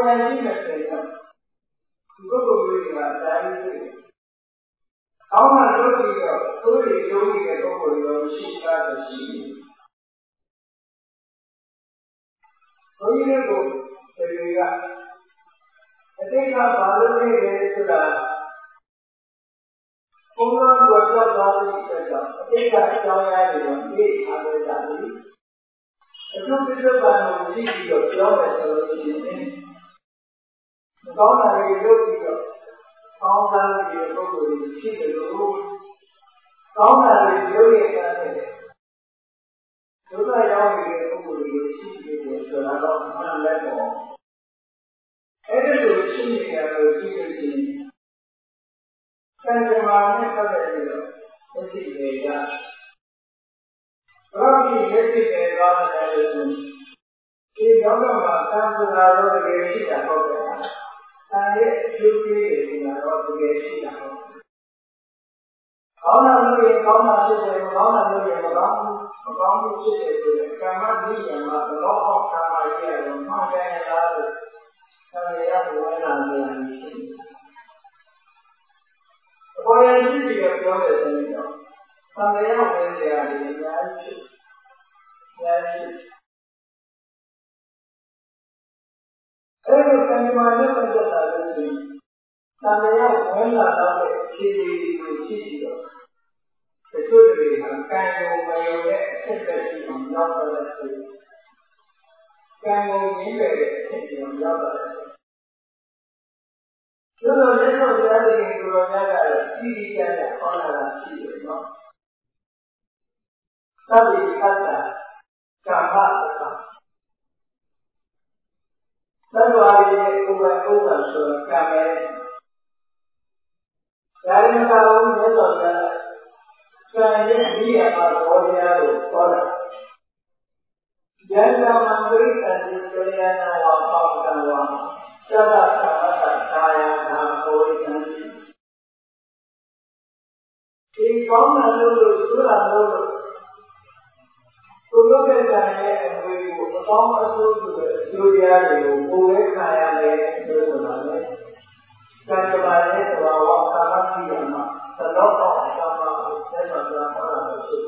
ရရှိမဲ့တဲ့ကဒီပုဂ္ဂိုလ်တွေကတိုင်းတွေ့အောင်းမှလို့ပြီးတော့သူတို့တွေလုံးနေတဲ့ပုဂ္ဂိုလ်တွေရှိတာရှိဘုန်းကြီးတို့တွေကအတိတ်ကဘာလို့လဲဆိုတာဘုန်းတော်တို့ကတော့သွားပြီးတော့အတိတ်ကအကြောင်းအရာတွေကိုသိထားကြတာလေအကျိုးပြဿနာကိုသိပြီးတော့ပြောမယ်ဆိုလို့ရှိရင်ကောင်းတာတွေလုပ်ပြီးတော့ကောင်းတာတွေပုဂ္ဂိုလ်တွေရှိတယ်လို့ကောင်းတာတွေလုပ်ရတဲ့ဒုက္ခရောက်နေတဲ့ပုဂ္ဂိုလ်တွေရှိတယ်ဆိုတာတော့မှန်တယ်ပေါ့အဲ့ဒီလိုရှိနေကြလို့ရှိလို့ရှိရင်သံဃာနဲ့ပတ်သက်ပြီးတော့သိသိတွေကဘာလို့ဒီသိသိတွေကောင်းတယ်လို့ဆိုဒီတော့မှသံဃာတော်တကယ်ရှိတာဟုတ်တယ်။ဒါရဲ့အကျိုးပေးတယ်ဆိုတာတော့တကယ်ရှိတာဟုတ်တယ်။ကောင်းတာလို့ရင်ကောင်းတာဖြစ်တယ်မကောင်းတာလို့ရင်မကောင်းဘူးဖြစ်တယ်ဆိုတဲ့ကာမနိယမသဘောပေါက်တာမှရရတော့မှန်တယ်လားလို့သံဃာဝင်လာတယ်ရှိတယ်။ဘောရရှိပြီးတော့ပြောတယ်ဆိုရင်တော့သံဃာဝင်ကြတယ်အများကြီးအဲ့ဒီကံကြမ္မာနဲ့ပတ်သက်တာလို့ရှိရင်သံဃာဝင်လာတဲ့ခြေတွေကိုရှိပြီးတော့တချို့တွေကကံကိုမယုံတဲ့အဖြစ်အပျက်ရှိအောင်ရောက်တယ်ဆိုကံကိုရင်းတဲ့အဖြစ်အပျက်ရောက်တယ်ဆိုတော့လက်တော်ကြားတဲ့ကိုယ်တော်များကလည်းကြီးကြီးကျယ်ကျယ်ဟောလာတာရှိတယ်နော်သဗ္ဗေသတ္တကာမအတ္တသတ္တဝါတွေရဲ့ဥပ္ပဆိုတာကံပဲဒါရင်ကဘုန်းကြီးဆိုတော့ကံရဲ့အမိအပါတော်တရားကိုဟောတာယန္တမန္တိတတိပရိယနာဝပါဒံဝါသတ္တကာမတ္တကာယနာဟောရိတံဒီကောင်းတာလို့ဆိုတာလို့ကိုယ်တို့ရဲ့ကံရဲ့အမွေကိုအကောင်းအဆိုးဆိုတဲ့အကျိုးတရားတွေကိုကိုယ်ရဲ့ခံရမယ်လို့ဆိုတာလေကံကြမ္မာရဲ့သဘာဝကာမတိယမှာသဘောပေါက်အကြောင်းကိုသက်သာစွာဟောတာဖြစ်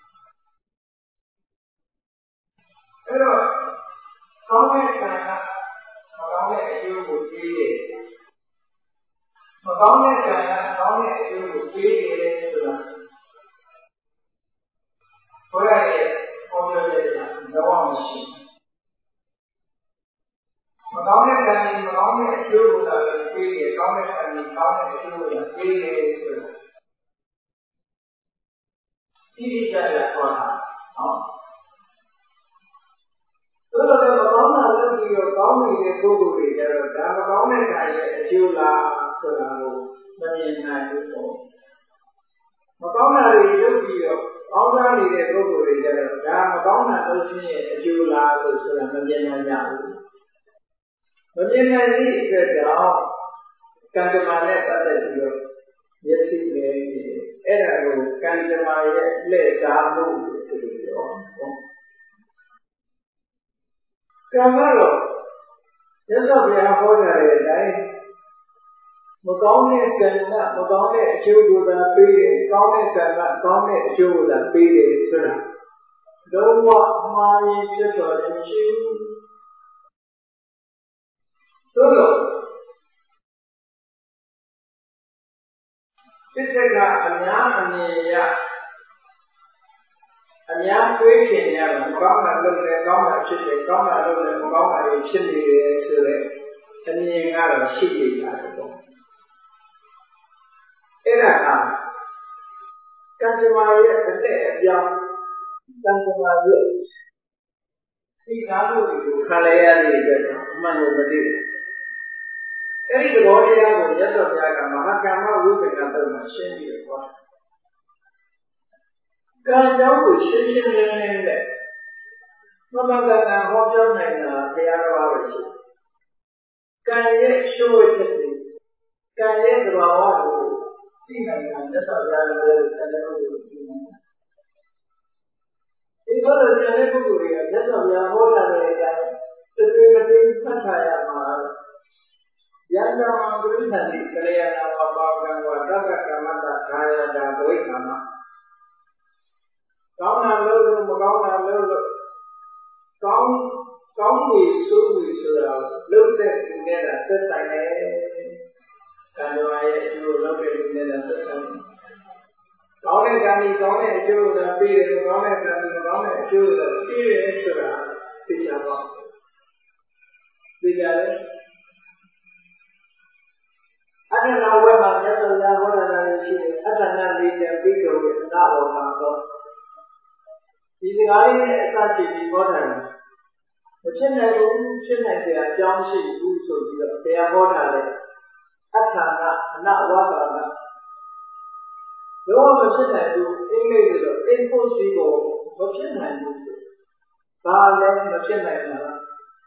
အဲ့တော့ကောင်းတဲ့ကံကမကောင်းတဲ့အကျိုးကိုပေးတယ်မကောင်းတဲ့ကံကကောင်းတဲ့အကျိုးကိုပေးတယ်ဆိုတာဘုရားရဲ့ပေါ်ပြတဲ့တော့မရှိမကောင်းတဲ့ကံကြီးမကောင်းတဲ့အကျိုးကိုသာပေးတယ်ကောင်းတဲ့ကံကြီးကောင်းတဲ့အကျိုးကိုသာပေးတယ်ဆိုတာဒီကြရဟောတာနော်သို့တော်လည်းမကောင်းတာလုပ်ပြီးတော့ကောင်းနေတဲ့ပုဂ္ဂိုလ်တွေကျတော့ဒါမကောင်းတဲ့ကံရဲ့အကျိုးလားဆိုတာကိုမမြင်နိုင်ဘူးပေါ့မကောင်းတာတွေလုပ်ပြီးတော့ကောင်းစားနေတဲ့ပုဂ္ဂိုလ်တွေကျတော့ဒါမကောင်းတာလုပ်ခြင်းရဲ့အကျိုးလားလို့ဆိုတာမမြင်နိုင်ကြဘူးမမြင်နိုင်တဲ့အတွက်ကြောင့်ကံကြမ္မာနဲ့ပတ်သက်ပြီးတော့ယသိနေအဲ့ဒါကိုကံကြမ္မာရဲ့လက်စားမှုလို့ပြောနော်ကံကတော့ရသော်ဘုရားဟောကြားတဲ့အတိုင်းမကောင်းတဲ့ကံကမကောင်းတဲ့အကျိုးကိုသာပေးတယ်ကောင်းတဲ့ကံကကောင်းတဲ့အကျိုးကိုသာပေးတယ်ဆိုတာလုံးဝအမှားကြီးဖြစ်တော်တယ်မရှိဘူးသို့တော့စိတ်ကအများအမြင်ရအများတွေးခင်ရတော့မကောင်းတာလုပ်တယ်ကောင်းတာဖြစ်တယ်ကောင်းတာလုပ်တယ်မကောင်းတာတွေဖြစ်နေတယ်ဆိုတဲ့အမြင်ကတော့ရှိနေတာပေါ့အဲ့ဒါဟာကံကြမ္မာရဲ့အသက်အပြောင်းကံကြမ္မာရဲ့သိကားမှုတွေကိုခံရရတဲ့အတွက်အမှန်ကိုမသိဘူးအဲ့ဒီသဘောတရားကိုမြတ်စွာဘုရားကမဟာကာမဝိပဿနာတုံးမှာရှင်းပြီးတော့ဟောကံကြောင့်ကိုရှင်းရှင်းလင်းလင်းနဲ့မမကကံဟောပြောနိုင်တာဘုရားတော်ပါပဲရှိကံရဲ့ရှိုးချက်တွေကံရဲ့သဘာဝကိုသိနိုင်တာမြတ်စွာဘုရားလည်းတရားတော်ကိုသိနိုင်တယ်ဒီလိုဉာဏ်တဲ့ပုဂ္ဂိုလ်တွေကမြတ်စွာဘုရားဟောတာတဲ့အတိုင်းတကယ်မသိမှတ်ထားရမှာ Yanda Gurusandi Kalayana Babagan Wadaka Kamata Kaya Boikama Kauna Lulu Magauna Lulu Kaun we Sura looked at together the time Kanwaya you look at together the time Kaune Gani Kaune Jew the period Kaune Gani Jew the period Sura Pijama Pijama I don't know where my mental level is. I don't know if they big or not or not. If you are in such a big order, the children they are young, she do so. They are ordered. Atana, not water. The one machine do English impossible. Machine do. Barley machine.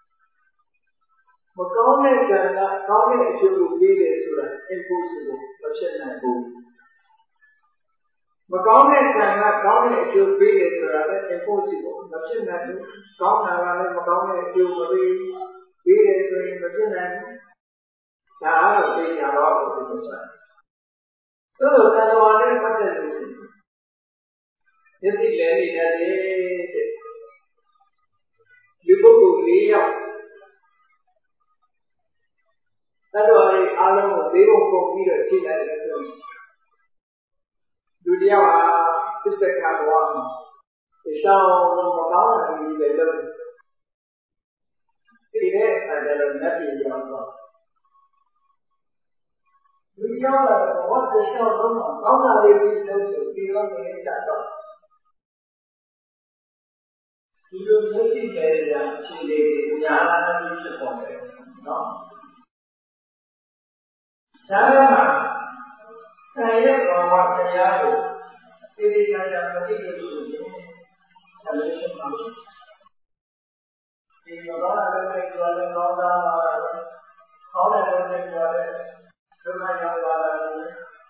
Makaune Ganga, Kaune Jubu be there, impossible, Machine Boo. Makaune Ganga, Kaune Jubu be there, impossible, Machine Boo. Kauna, Makaune Jubu be there, Machine Boo. Now, they are all of the time. So, that's all I want to do. This is very good. You go to Rio. That's why I don't they don't compete or see that Dunia is the kind of one. The show of Macauna is the little. See there, and there are nothing young. Dunia, what the show of Macauna is the people in that. You don't see that she Yana is the no. Sarama, saya bawa saya ini saya mesti berusaha, saya semua. Ini orang ada yang jual orang ada yang jual, rumah yang jual.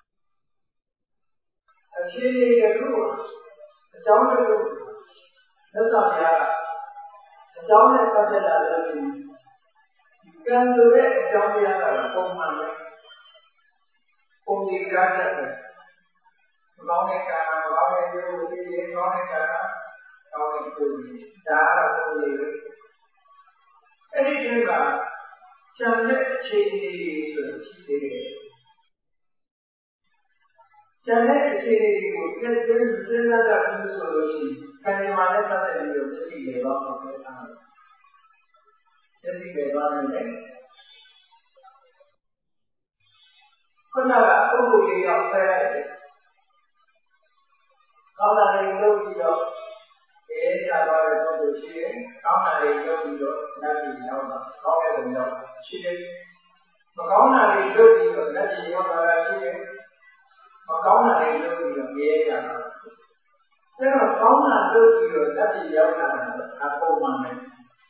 Asyik ini dulu, jauh dulu, besar ya, jauh lepas jalan ini. Kan dulu jauh ya, pemain. Only God, long as you be long as you Dara only. Anything about some changes to change would get this another solution. Can you manage that you see the law of the time? This is the one. Kunala Kuli of Fair. Kala Yogi of Ava to She, Kala Yogi of Nati Yama, Kala Yogi, She, Makana Yogi of Nati Yama, She, Makana Yogi of Yama. Then a Kala Yogi of Nati Yama, a poor man.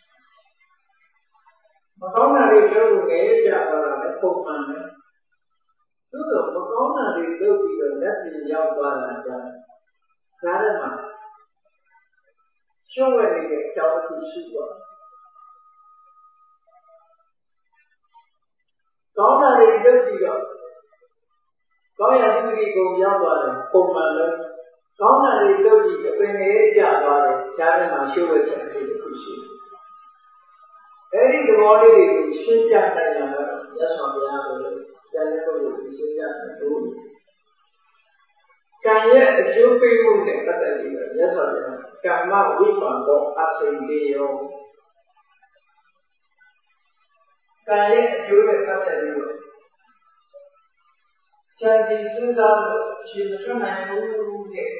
Makana Yogi of Yama, a poor man. Lúc đó có là đi đâu bây giờ rất là giao qua là giá đất mà cho về để cháu thì sự quả có là đi đâu bây giờ có là đi cùng giao qua là cùng mà lên có là đi đâu bây giờ bên ấy trả qua là giá đất mà siêu về chẳng thì được sự ấy thì cái đó đi sinh ra tại nhà đó giá sản phẩm rồi Jangan perlu disediakan dulu. Kaya jumpa pun kata dia, ya sahaja. Karena wipang do asing dia. Kaya jumpa kata dia. Jadi sudah cinta yang dulu dia.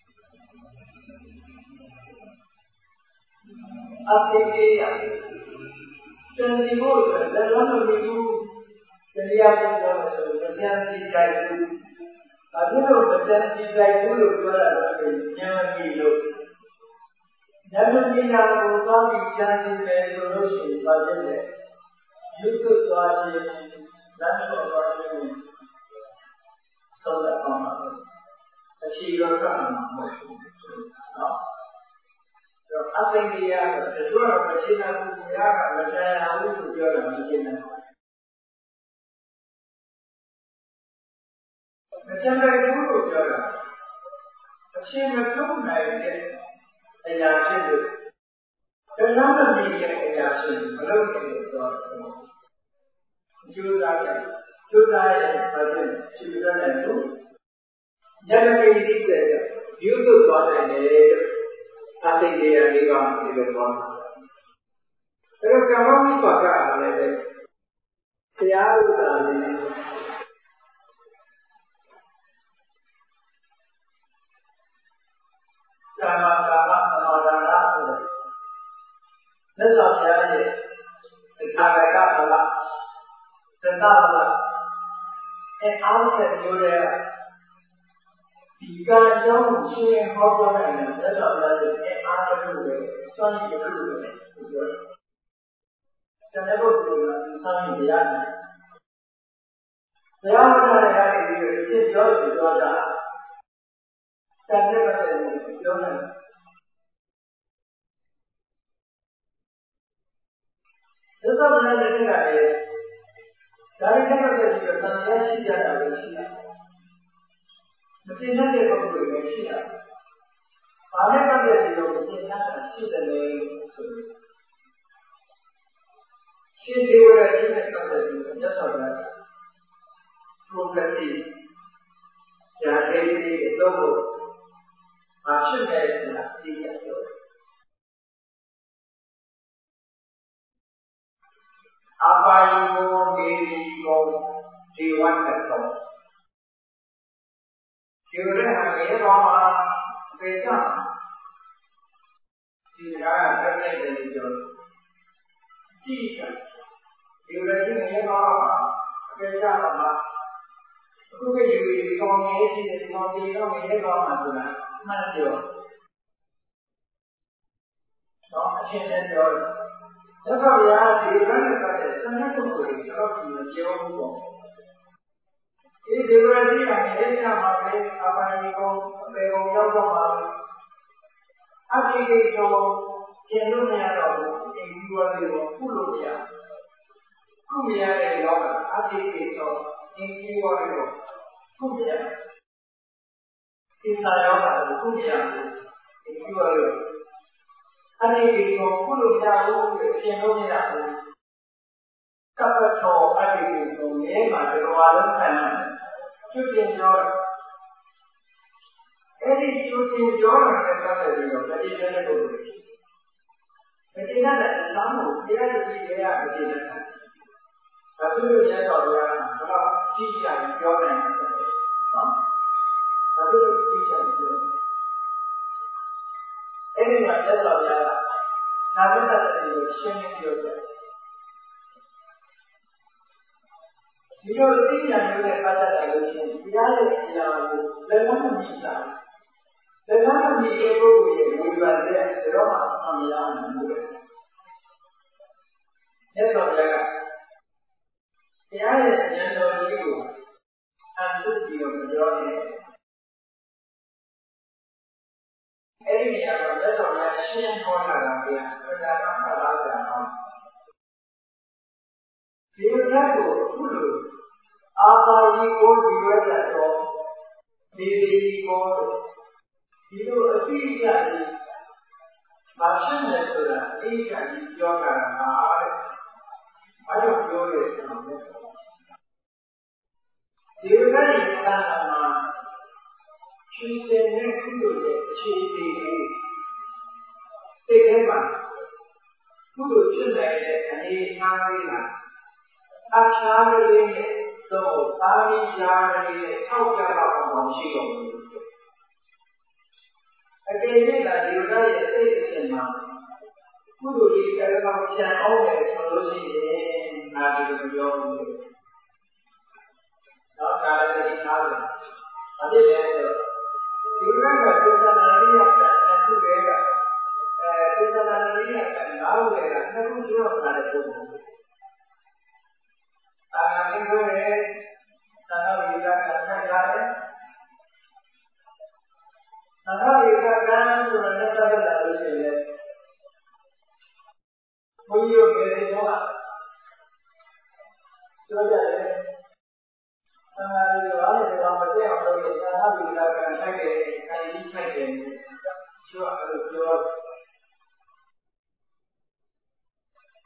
Asing dia. Jadi boleh dalam minggu. Jadi apa yang berjalan di dalam itu, ada berjalan di dalam itu berada yang hidup. Jangan bilang kita berjalan di dalam solusi pada YouTube tuaje dan tuaje sudah sama. Asyik orang no. Apa yang dia sesuatu macam apa dia macam apa tu dia macam ကျန်တဲ့ဘုလို့ပြောတာအချင်းမဆုံးနိုင်တဲ့အရာဖြစ်လို့တရားမမြင်တဲ့အရာဖြစ်မလုပ်နိုင်လို့ပြောတယ်ကျိုးစားရဲ့ဘာဖြစ်ကျိုးစားတဲ့လူဉာဏ်ပရိသေပြုလို့သွားတယ်လေအသိတရားလေးပါဒီလိုသွားအဲ့တော့ကာမဝိပါကအားလည်းတရားဥဒ္ဒါလေးကာမကာမသမာဓာနဆိုတဲ့လက်ဆောင်ပြရဲ့အခါကကဗလာသတ္တဗလာအားနဲ့ပြောတဲ့ဒီကံကြောင့်ရှင်ဟောပြောတဲ့လက်ဆောင်ပြရဲ့အားတစ်ခုပဲစွန့်ရည်တစ်ခုပဲပြောတယ်။တဲ့ဘုရားကစွန့်ရည်တရားနဲ့တရားမနာရတဲ့ဒီလိုရှင်းပြောပြီးတော့တာတန်တဲ့ပတ်သက်လို့ပြောတယ်။ဒီလိုမျိုးနေတဲ့ကလည်းဒါရီကပတ်သက်ပြီးတော့တန်တရားရှိကြတာပဲရှိတယ်။မသိတဲ့ပုဂ္ဂိုလ်တွေရှိတယ်။ဘာနဲ့ပတ်သက်ပြီးတော့မသိတာရှိတယ်လေဆိုရှင်းသေးတဲ့ရှင်းတဲ့ပတ်သက်ပြီးတော့သက်ဆောင်တာ progressive ဉာဏ်လေးတွေတော့ဘာဖြစ်လဲဆိုတာသိရပြောတယ်အပါယကိုဒေဝီကိုဒီဝတ်တော်ဒီလိုနဲ့အေရောမှာပေချာဒီကတက်လိုက်တယ်ပြောကြည့်ချင်ဒီလိုနဲ့အေရောမှာပေချာမှာအခုကယူပြီးကောင်းရေးရှိတဲ့ကောင်းရေးတော့အေရောမှာဆိုတာမှန်ပြောတော့အရှင်းနဲ့ပြောတယ်သက်သာရဒီကနေ့ကတည်းကစနေတုန်းကကျွန်တော်ဒီပြောမှုပေါ့ဒီဒေဝရတိအနေနဲ့မှာပဲအပိုင်ကိုပေုံရောက်တော့မှာအတိတ်ကိုကျင်လို့မရတော့ဘူးအိမ်ကြီးဝါလေးကိုခုလို့မရခုမရတဲ့လောကအတိတ်ကိုအိမ်ကြီးဝါလေးကိုခုမရဒီစာရောကခုမရဘူးအိမ်ကြီးဝါလေးအဲ့ဒီကိုခုလို့ရဘူးပြင်လို့မရဘူးကပ္ပထောအဲ့ဒီကိုရဲမှာတော်လုံးခံရတယ်ကျွတ်တင်ပြောတယ်အဲ့ဒီကျွတ်တင်ပြောတာနဲ့ပတ်သက်ပြီးတော့မတိတဲ့ပုဂ္ဂိုလ်တွေမတိတဲ့အကြောင်းကိုတရားသူကြီးတွေကမတိတဲ့ဘာဖြစ်လို့ရဲတော်ရတာဘယ်တော့ကြည့်ကြရင်ပြောနိုင်တယ်နော်ဘာဖြစ်လို့ကြည့်ကြရင်ပြောအဲ့ဒီမှာရဲတော်ရတာနာမည်သက်တဲ့ရှင်းရှင်းပြောတယ်ဒီလိုသိဉာဏ်မျိုးနဲ့ပတ်သက်တယ်လို့ရှိရင်တရားရဲ့အရာကိုလည်းမမြင်တာလည်းမမြင်တဲ့ပုဂ္ဂိုလ်ရဲ့ဝိပါဒရဲ့တော့မှအမှန်ရအောင်လုပ်တယ်။အဲ့တော့လည်းတရားရဲ့ဉာဏ်တော်ကြီးကိုအံ့ပြီးတော့ပြောနေအဲ့ဒီနေရာမှာလက်တော်များရှင်းဟောတာကဘုရားဘုရားကမှတ်သားကြအောင်ဒီလိုကိုအခုလိုအာသာယီကိုဒီဝဲကြတော့ဒီကိုဒီလိုအသိအကြကြီးဘာဖြစ်လဲဆိုတာအကြကြီးပြောတာဟာတဲ့ဘာလို့ပြောလဲဆိုတော့ဒီလိုနဲ့တာမှာရှင်စင်တဲ့ကုသိုလ်ရဲ့အခြေအနေလေးစိတ်ထဲမှာကုသိုလ်ဖြစ်နိုင်တဲ့အနေအထားလေးကအခြားလေးနဲ့တော့သာမီးရားလေးနဲ့ထောက်ပြတော့အောင်ရှိတော့ဘူးအကယ်၍သာဒီလိုရဲ့စိတ်အစဉ်မှာကုသိုလ်ကြီးကတော့ဖြန်အောင်တယ်ဆိုလို့ရှိရင်ငါဒီလိုပြောလို့တော့ကာရတိထားတယ်အဖြစ်လည်းဒီလိုကသေသနာရိယကနှစ်ခုတည်းကသေသနာရိယကနားဝယ်တာနှစ်ခုပြောတာလည်းပုံပုံအာနိဘုရဲ့သံဃာဝိကကဆက်ရတယ်သံဃာဝိကကဆိုတာနဲ့ပတ်သက်လာလို့ရှိရင်ဘုန်းကြီးတို့ငယ်တွေတော့ပြောကြတယ်သံဃာတွေဘာလဲဒီမှာမတည့်အောင်လုပ်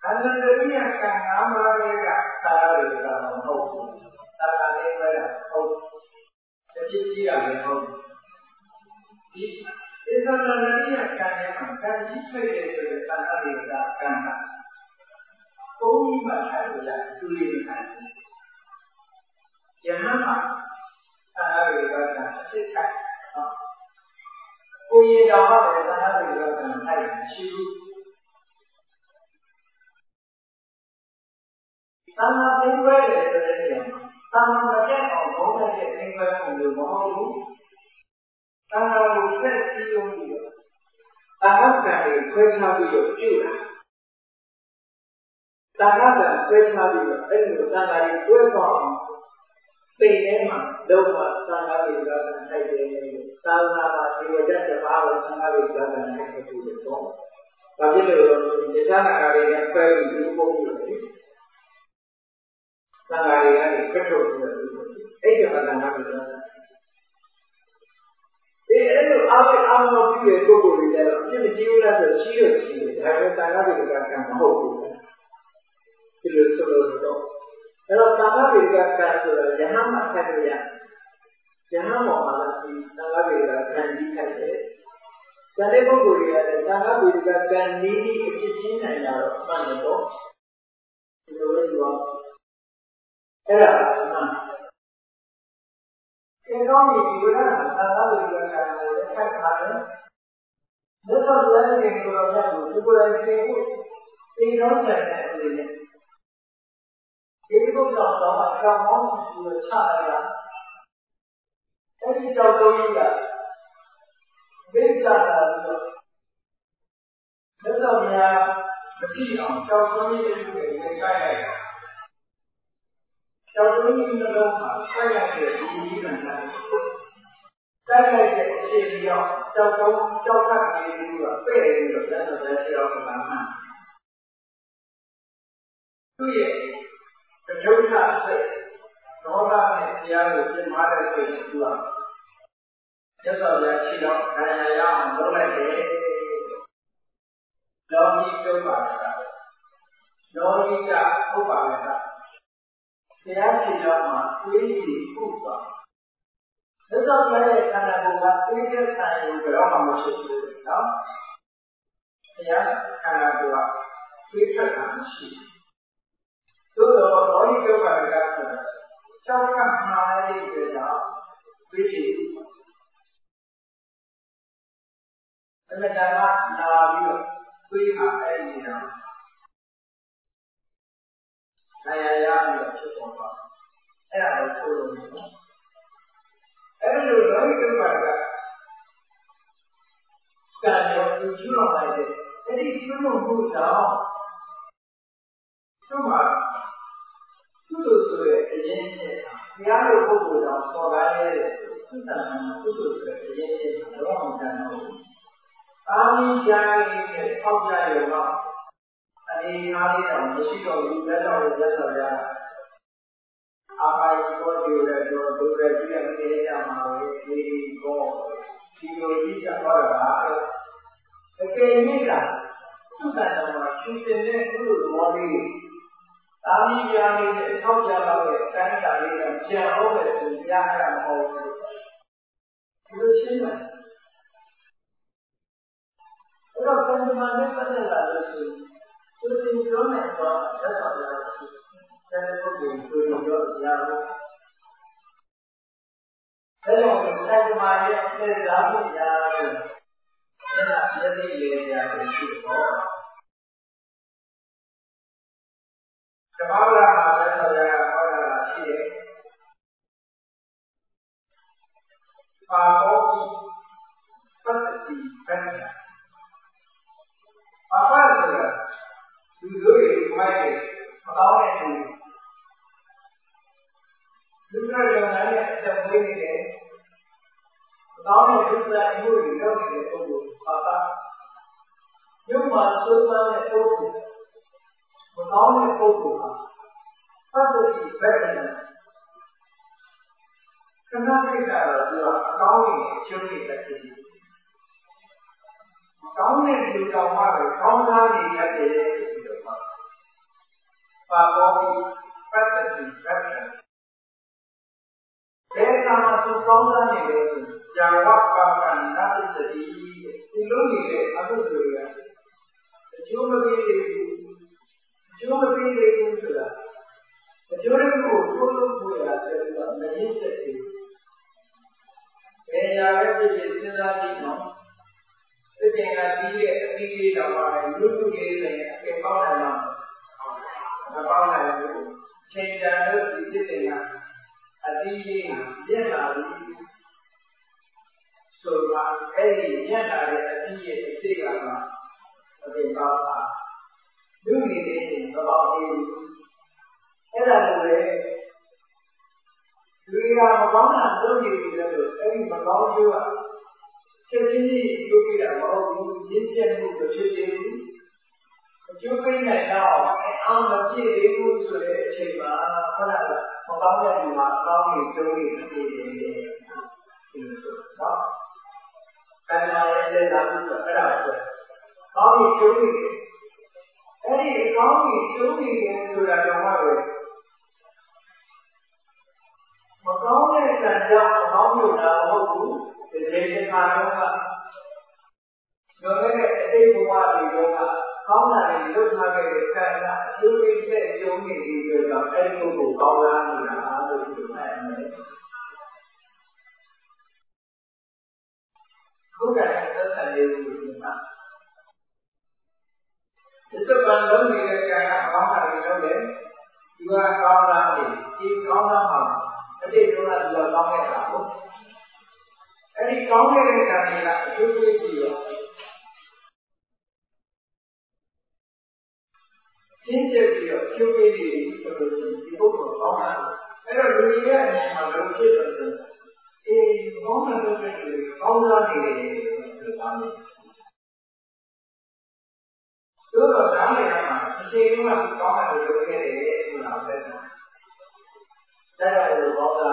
Anandariya kan amarega sararega mau sararega mau jadi dia mau di anandariya kan yang kan jiwa itu sararega kan kau macam dia tuliskan jangan sararega kan sekat kau yang dapat sararega kan hai siapa sama tinggal di dalam sama macam orang yang tinggal di rumah itu, sama bukan siung dia, sama sekali kerja dia juga, sama sekali kerja dia, itu sama itu orang, penema, doa, sama juga saya ini, sama macam dia jawab sama juga saya itu tu, tapi kalau di sana ada yang pergi itu boleh. Sangat ini betul betul. Ini adalah nama kita. Ini awal dia itu boleh jadi. Jadi jiwa itu ciut. Hari sangat dikatakan mahu. Itu selalu. Kalau sangat dikatakan selalu, jangan makan dia. Jangan mau malas di sangat dikatakan dikai. Jadi boleh ada sangat dikatakan ini kecil yang mana tu? Itu juga. Era, Kalau itu kan, kalau itu kan, kan ada. Lepas jalan yang keluarnya itu, keluar itu, ini orang yang ini. Itu kalau kamu sudah cakap, ini jauh juga. Beda lagi. Lepas dia, jauh ini juga kaya. Kalau ini adalah saya ini dengan saya jadi jauh ini juga, ini juga saya pertama. Jadi, kecuali orang yang ada itu dua. Jadi tidak ada yang boleh logika apa? Saya tidak ini buka. Sebab saya karena buka ini saya juga masih tidak. Saya karena buka kita masih. Kalau ini kepada siapa hari kita biji. Negara nabi kita ini. Saya yang cukup. Era solo. Era lagi kepada. Kalau itu lagi, jadi itu mudah. Cuma itu sudah jadi. Yang itu mudah. Soalnya itu sudah jadi. Orang jangan. Kami jangan ini apa yang Ini hari yang mesti kau lihat orang jasa apa itu juga dia kerja mahu ini kau siapa orang ini kan sudah nama susunnya dulu mari kami yang ini kau jalan kan kali yang jauh itu yang mau itu siapa kalau teman-teman pada lalu Jadi orang yang berada di atas saya pergi ke luar Saya saya mahu saya dapat jadi dia itu. Kemarin saya orang sih Pakai seperti kerja. Apa itu? Dulu mai tahu ni. Dulu yang ada jam ini tahu ni dulu ibu dia tu apa? Yang masuk mana tu? Tahu ni tu. Apa sih berbeza? Kenapa kita tahu ni curi lagi? Tahu ni juga mana? Tahu ni ada ပါပေါ်ပြီးပတ်သက်ပြီးပတ်သက်ဘယ်ကမှသူကောင်းစားနေလို့ဇာဝပါကံနာတိတတိဒီလိုနေတဲ့အမှုတွေကအကျိုးမပေးဘူးအကျိုးမပေးဘူးဆိုတာအကျိုးတွေကိုထုတ်လို့ကိုရတဲ့ကမရင်းချက်တွေဘယ်ရာပဲဖြစ်ဖြစ်စဉ်းစားကြည့်နော်ဒီတင်ကဒီရဲ့အပြီးလေးတော့ပါတယ်လူလူလေးတွေအပြင်ပေါက်နိုင်တော့မပေါက်နိုင်ဘူးချိန်တန်လို့ဒီတင်ကအပြီးလေးကပြက်လာပြီဆိုတော့အဲ့ဒီညက်လာတဲ့အပြီးရဲ့အစိတ်ကအပြင်ပေါက်တာလူနေနေသဘောအေးအဲ့ဒါလိုလေလူရမကောင်းတာလုပ်နေပြီလို့အဲ့ဒီမကောင်းကျိုးကချက်ချင်းကြီးလုပ်ပြတာမဟုတ်ဘူးရင်းချက်မှုတစ်ဖြစ်သေးဘူးအကျိုးပေးနိုင်တော့အောင်မပြည့်သေးဘူးဆိုတဲ့အချိန်မှာခဏကမကောင်းတဲ့လူမှာအကောင်းကြီးကျိုးကြီးဖြစ်နေတယ်ဒီလိုဆိုတော့ကံမာရဲ့လက်လာမှုဆိုအဲ့ဒါဆိုကောင်းကြီးကျိုးကြီးအဲ့ဒီအကောင်းကြီးကျိုးကြီးဆိုတာတော့မှပဲမကောင်းတဲ့ကံကြောင့်မကောင်းလို့တာမဟုတ်ဘူးဒီချိန်ခါတော့ကလွန်ခဲ့တဲ့အတိတ်ဘဝတွေတော့ကကောင်းတာတွေလုပ်ထားခဲ့တဲ့ကံကအကျိုးပေးတဲ့ကျုံးနေပြီးတော့အဲ့ဒီကိုကောင်းလာနေတာလို့ပြောနိုင်တယ်ခုကလည်းသက်ဆိုင်နေလို့ပြောတာဒီစပန်လုံးနေတဲ့ကံကကောင်းတာတွေလုပ်တယ်ဒီကကောင်းလာတယ်ဒီကောင်းလာမှာအတိတ်ကသူကကောင်းခဲ့တာဟုတ်အဲ့ဒီကောင်းခဲ့တဲ့ကံတွေကအကျိုးပေးပြီးတော့ရှင်းပြပြီးတော့ကျိုးပေးပြီးဆိုလို့ဒီပုဂ္ဂိုလ်ကောင်းတာအဲ့တော့လူကြီးရဲ့အနေမှာလုံးဖြစ်တယ်ဆိုအေးကောင်းတဲ့ပုဂ္ဂိုလ်တွေကောင်းလာနေတယ်ဆိုတာမျိုးတို့တော့နားလည်ရမှာအချိန်ကကောင်းတယ်လို့ပြောခဲ့တယ်ဆိုတာပဲဒါကြောင့်လို့ကောင်းတာ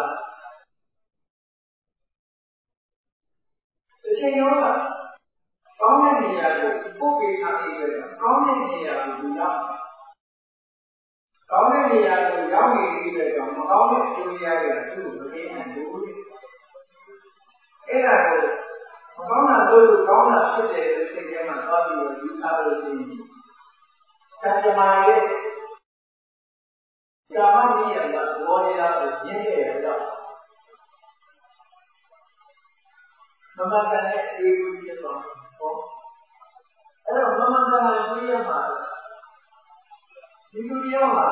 အချိန်ရောကောင်းတဲ့နေရာကိုပုတ်ပေးထားပြီးတော့ကောင်းတဲ့နေရာကိုရောက်ကောင်းတဲ့နေရာကိုရောက်နေပြီးတော့မကောင်းတဲ့အကျိုးရတဲ့သူ့မပေးနိုင်ဘူးအဲ့ဒါကိုမကောင်းတာလို့ကောင်းတာဖြစ်တယ်လို့စိတ်ထဲမှာသွားပြီးတော့ယူဆလို့ရှိရင်တဏှာရဲ့ကာမနိယကဘောနေတာကိုရင်းခဲ့ရတော့မမကန်တဲ့အေးဘူးဖြစ်သွားဟောအဲ့တော့မမကန်တဲ့ပြည့်ရမှာဒီလိုပြောမှာ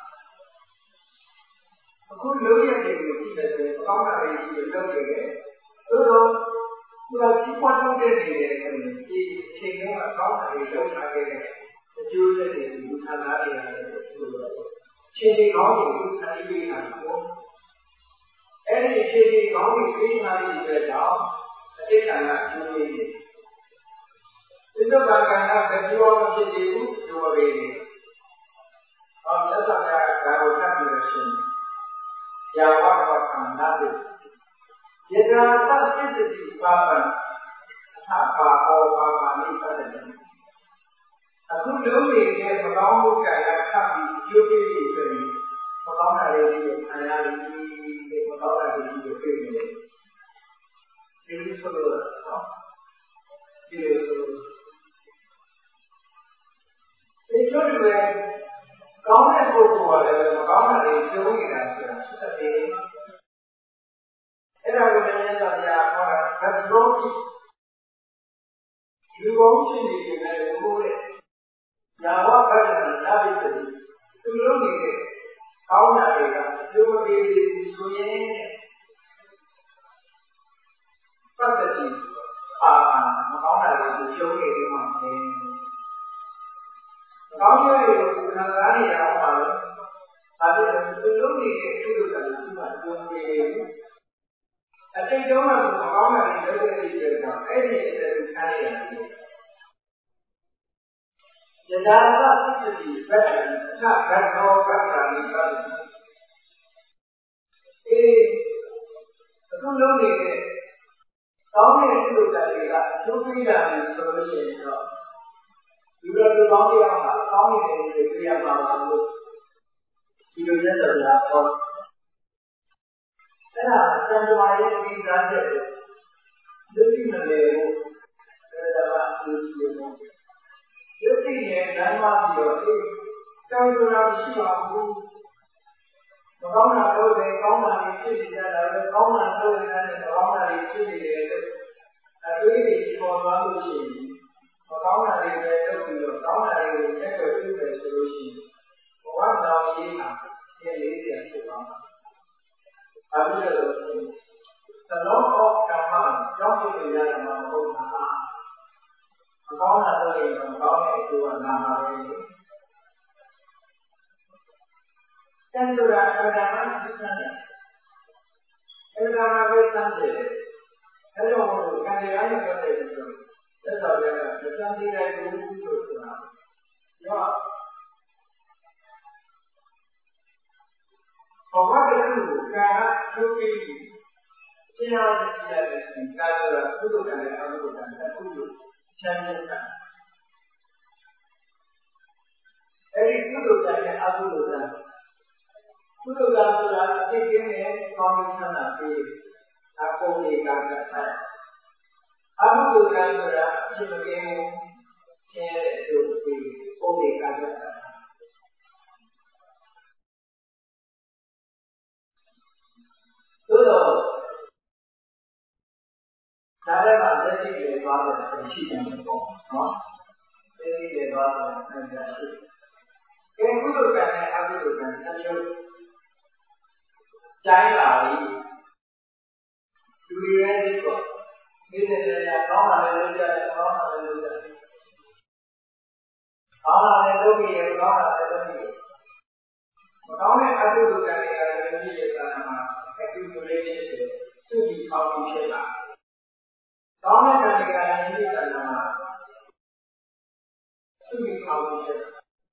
အခုလုံးရတဲ့ကိုကြည့်တယ်ဆိုကောင်းတာတွေကြည့်လို့လုပ်နေတယ်သို့တော့သူကကြီးပွားလုပ်တဲ့နေတယ်ဆိုရင်ဒီအချိန်ကကောင်းတာတွေလုပ်ထားခဲ့တဲ့အကျိုးဆက်တွေကိုခံစားရတယ်ဆိုတော့ခြေတွေကောင်းတွေကိုခံပြီးနေတာပေါ့အဲ့ဒီခြေတွေကောင်းတွေပြေးထားပြီးတဲ့ကြောင့်အတိတ်ကံကအကျိုးပေးတယ်ဒီလိုဘာကံကဘယ်လိုမှဖြစ်သေးဘူးပြောပေးတယ်ဟောလက်ဆောင်ကဒါကိုထပ်ပြီးလို့ရှိရင်ယာဝကံနာတိယေတာသပစ္စတိပါပံအထပါဟောပါပါလိသတ္တံအခုလုံးနေတဲ့မကောင်းမှုကံကထပ်ပြီးကျိုးပေးပြီးဆိုရင်မကောင်းတာတွေကြီးခံရပြီးမကောင်းတာတွေကြီးတွေ့နေတယ်ဒီလိုဆိုတော့ဒီလိုဆိုဒီလိုတွေကောင်းတဲ့ပုဂ္ဂိုလ်ကလည်းမကောင်းတာတွေကျုံနေတာဆိုတာဖြစ်တယ်အဲ့ဒါကိုလည်းသာယာဟောတာဘတ်ရောကြီးဒီကောင်းခြင်းတွေနဲ့ဘုရားယာဝကံနာပိတ္တိသူလုံးနေတဲ့ကောင်းတာတွေကကျိုးမပေးဘူးဆိုရင်ပတ်သက်ပြီးမကောင်းတာတွေကိုကျုံနေပြီးမှဖြစ်ကောင်းတဲ့ကိုခံစားနေရအောင်ပါလို့ဒါပေမဲ့သူလုံးနေတဲ့အကျိုးတွေကလည်းသူ့မှာကျုံနေတယ်အတိတ်တုန်းကမကောင်းတဲ့လုပ်တဲ့ဒီတွေကြောင့်အဲ့ဒီအတဲ့ခံရရတယ်ယထာသပစ္စတိဘက်ကအထဘတ်တော်ဘတ်တာလေးပတ်တယ်အခုလုံးနေတဲ့ကောင်းတဲ့ကုသိုလ်တွေကအကျိုးပေးတာလို့ဆိုလို့ရှိရင်တော့ဒီလိုကောင်းတဲ့အောင်ကောင်းတဲ့တွေပြရမှာလို့ဒီလိုရက်တော်လာတော့အဲ့ဒါစံတော်ရဲ့ဒီသားချက်ကိုလူသိမလဲဘူးဒါကလူသိတယ်လူသိရဲ့ဓမ္မပြီးတော့ဒီတောင်းဆိုတာရှိပါဘူးမကောင်းတာတော့ပဲကောင်းတာတွေဖြစ်နေကြတာပဲကောင်းတာတော့လည်းမကောင်းတာတွေဖြစ်နေတယ်လို့အတွေးတွေပေါ်သွားလို့ရှိရင်မကောင်းတာတွေပဲလုပ်ပြီးတော့ကောင်းတာတွေကိုရက်ွယ်ပြုတယ်ဆိုလို့ရှိရင်ဘဝတော်ရေးမှာသင်လေးပြန်ဖြစ်သွားမှာအဲဒီလိုဆိုရင်သလုံးအောက်ကံမှာကြောင်းပြရတာမဟုတ်တာမကောင်းတာတော့လည်းမကောင်းတဲ့အကျိုးကနာမှာပဲတန်တူရာအဒါမသစ္စာနဲ့အဒါမပဲသမ်းတယ်အဲလိုမျိုးကံတရားနဲ့ပတ်သက်ပြီးတော့သက်တော်ရကသစ္စာတိတဲ့ဘုရားလို့ဆိုတာရောဘဝတခုကိုကာထုပြီးရှင်းအောင်ကြည့်ရတဲ့ကာဆိုတာကုသိုလ်ကံနဲ့အကုသိုလ်ကံတစ်ခုကိုချမ်းသာတာအဲဒီကုသိုလ်ကံနဲ့အကုသိုလ်ကံကုသိုလ်ကံဆိုတာအဖြစ်ကျင်းတဲ့ကောင်းကျိုးချမ်းသာပေးအကုန်လေးကံကဆိုင်အကုသိုလ်ကံဆိုတာအဖြစ်မကင်းဘူးရှင်းတဲ့အကျိုးပေးပုံလေးကံကဆိုင်သို့တော့ဒါလည်းမှလက်ရှိလေသွားတယ်ရှိတယ်ပေါ့နော်လက်ရှိလေသွားတယ်အဲ့ဒါရှိတယ်ကုသိုလ်ကံနဲ့အကုသိုလ်ကံတစ်မျိုးကျိုင်းလာပြီလူတွေရဲ့ဒီကောဒီတဲ့နေရာကောင်းတာလည်းလုပ်ကြတယ်ကောင်းတာလည်းလုပ်ကြတယ်ကောင်းတာလည်းလုပ်ပြီးရကောင်းတာလည်းလုပ်ပြီးမကောင်းတဲ့အကုသိုလ်ကံတွေကလည်းလုပ်ပြီးရတာမှာအကုသိုလ်လေးဖြစ်တယ်သူ့ဒီပေါင်းပြီးဖြစ်လာကောင်းတဲ့ကံတွေကလည်းဒီကံမှာသူ့ဒီပေါင်းပြီးဖြစ်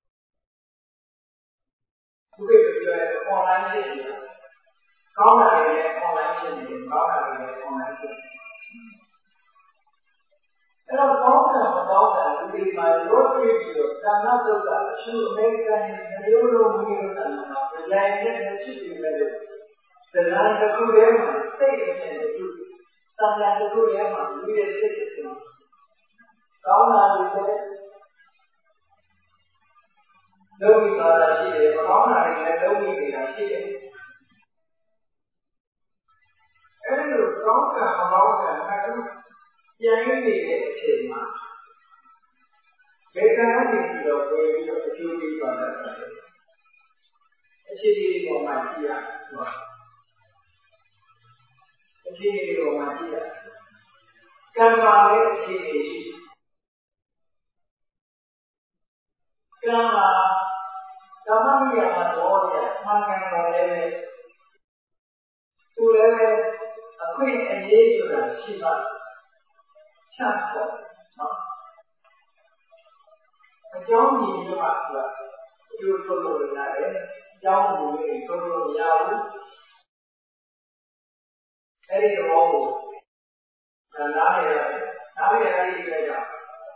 သူ့ရဲ့ပြောတဲ့ online ဖြစ်နေတာကောင်းတာတွေလည်း online ဖြစ်နေတယ်ကောင်းတာတွေလည်း online ဖြစ်နေတယ်အဲ့တော့ကောင်းတာမကောင်းတာဒီမှာရောတွေ့ပြီးတော့ကာမတုဒ္ဒအရှုအမေရိကန်မျိုးလုံးမျိုးတာမှာပြန်ရဲ့ဖြစ်ပြီးပဲလို့သဏ္ဍာန်တစ်ခုတည်းမှာစိတ်နဲ့တစ်ခုသံဃာတစ်ခုတည်းမှာလူရဲ့စိတ်တစ်ခုကောင်းတာတွေလည်းလုံးပြီးသွားတာရှိတယ်မကောင်းတာတွေလည်းလုံးပြီးနေတာရှိတယ်အဲ့လိုကောင်းကံမကောင်းကံအခုပြန်ရနေတဲ့အချိန်မှာဘေကံကနေပြီးတော့ဝင်ပြီးတော့အကျိုးပေးသွားတာတယ်အခြေအနေပေါ်မှာကြည့်ရဆိုတာအခြေအနေပေါ်မှာကြည့်ရကံပါတဲ့အခြေအနေရှိကံမှာဓမ္မမိယာတော်ရမှန်ကန်တော်လည်းသူလည်းအခွင့်အရေးဆိုတာရှိပါချတ်ဖို့နော်အကြောင်းမြင်ရမှာဆိုတာအကျိုးထုတ်လို့ရတယ်အကြောင်းမြင်ရင်ထုတ်လို့မရဘူးအဲ့ဒီတော့နားရရတယ်နားရတဲ့ဒီကကြောင့်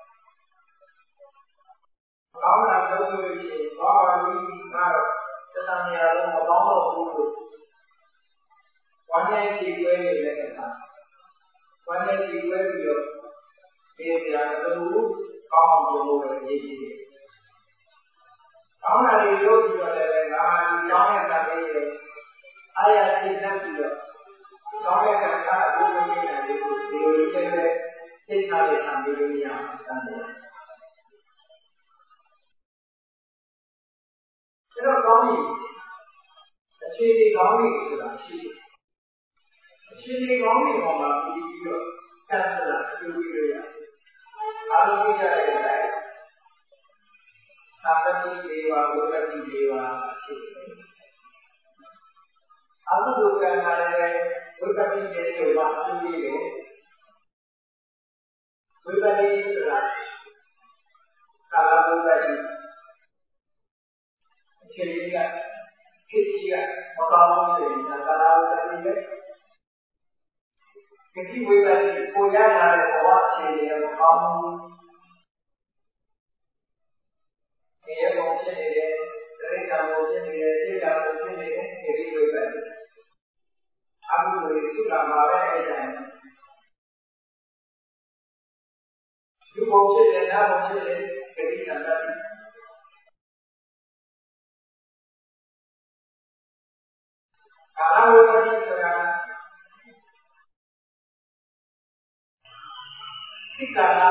ကောင်းတာလုပ်လို့ရှိရင်ဘာပါလို့ကတော့သစ္စာနေရာလုံးမကောင်းတော့ဘူးလို့ဝမ်းနဲ့ကြည်ွဲနေတဲ့ကစားဝမ်းနဲ့ကြည်ွဲပြီးတော့ဒီတရားတို့ကောင်းအောင်လုပ်လို့ရည်ရှိတယ်။ကောင်းတာတွေလုပ်ပြီးတော့လည်းငါဒီကောင်းတဲ့ကံလေးအားရသိတတ်ပြီးတော့ကောင်းတဲ့ကံကအကျိုးပေးတယ်လို့ဒီလိုလေးပဲသိထားတဲ့ခံပြီးလို့ရအောင်တယ်။ဒါတော့ကောင်းပြီအခြေအနေကောင်းပြီဆိုတာရှိတယ်။အခြေအနေကောင်းပြီပေါ်မှာပြီးတော့ကံဆိုတာအကျိုးပေးလို့ရတယ်။အားလုံးကြတဲ့အတိုင်းသာမတိဒေဝဝိပတိဒေဝဖြစ်တယ်။အကုသိုလ်ကံကလည်းဝိပတိဒေဝအကျိုးပေးတယ်။ဝိပတိဆိုတာကာလဝိပတိအခြေအနေကဖြစ်ကြီးကမကောင်းဘူးဆိုရင်ကာလဝိပတိပဲ။ဒီဝိပတိကိုရလာတဲ့ဘဝအခြေအနေကမကောင်းဘူး။ဒီရဲ့ပုံဖြစ်နေတယ်တိရစ္ဆာန်ပုံဖြစ်နေတယ်သိက္ခာပုံပုံဖြစ်တယ်နာပုံဖြစ်တယ်ဂတိတန်တတ်ကာလဝိပဿနာဆိုတာဒီကာလ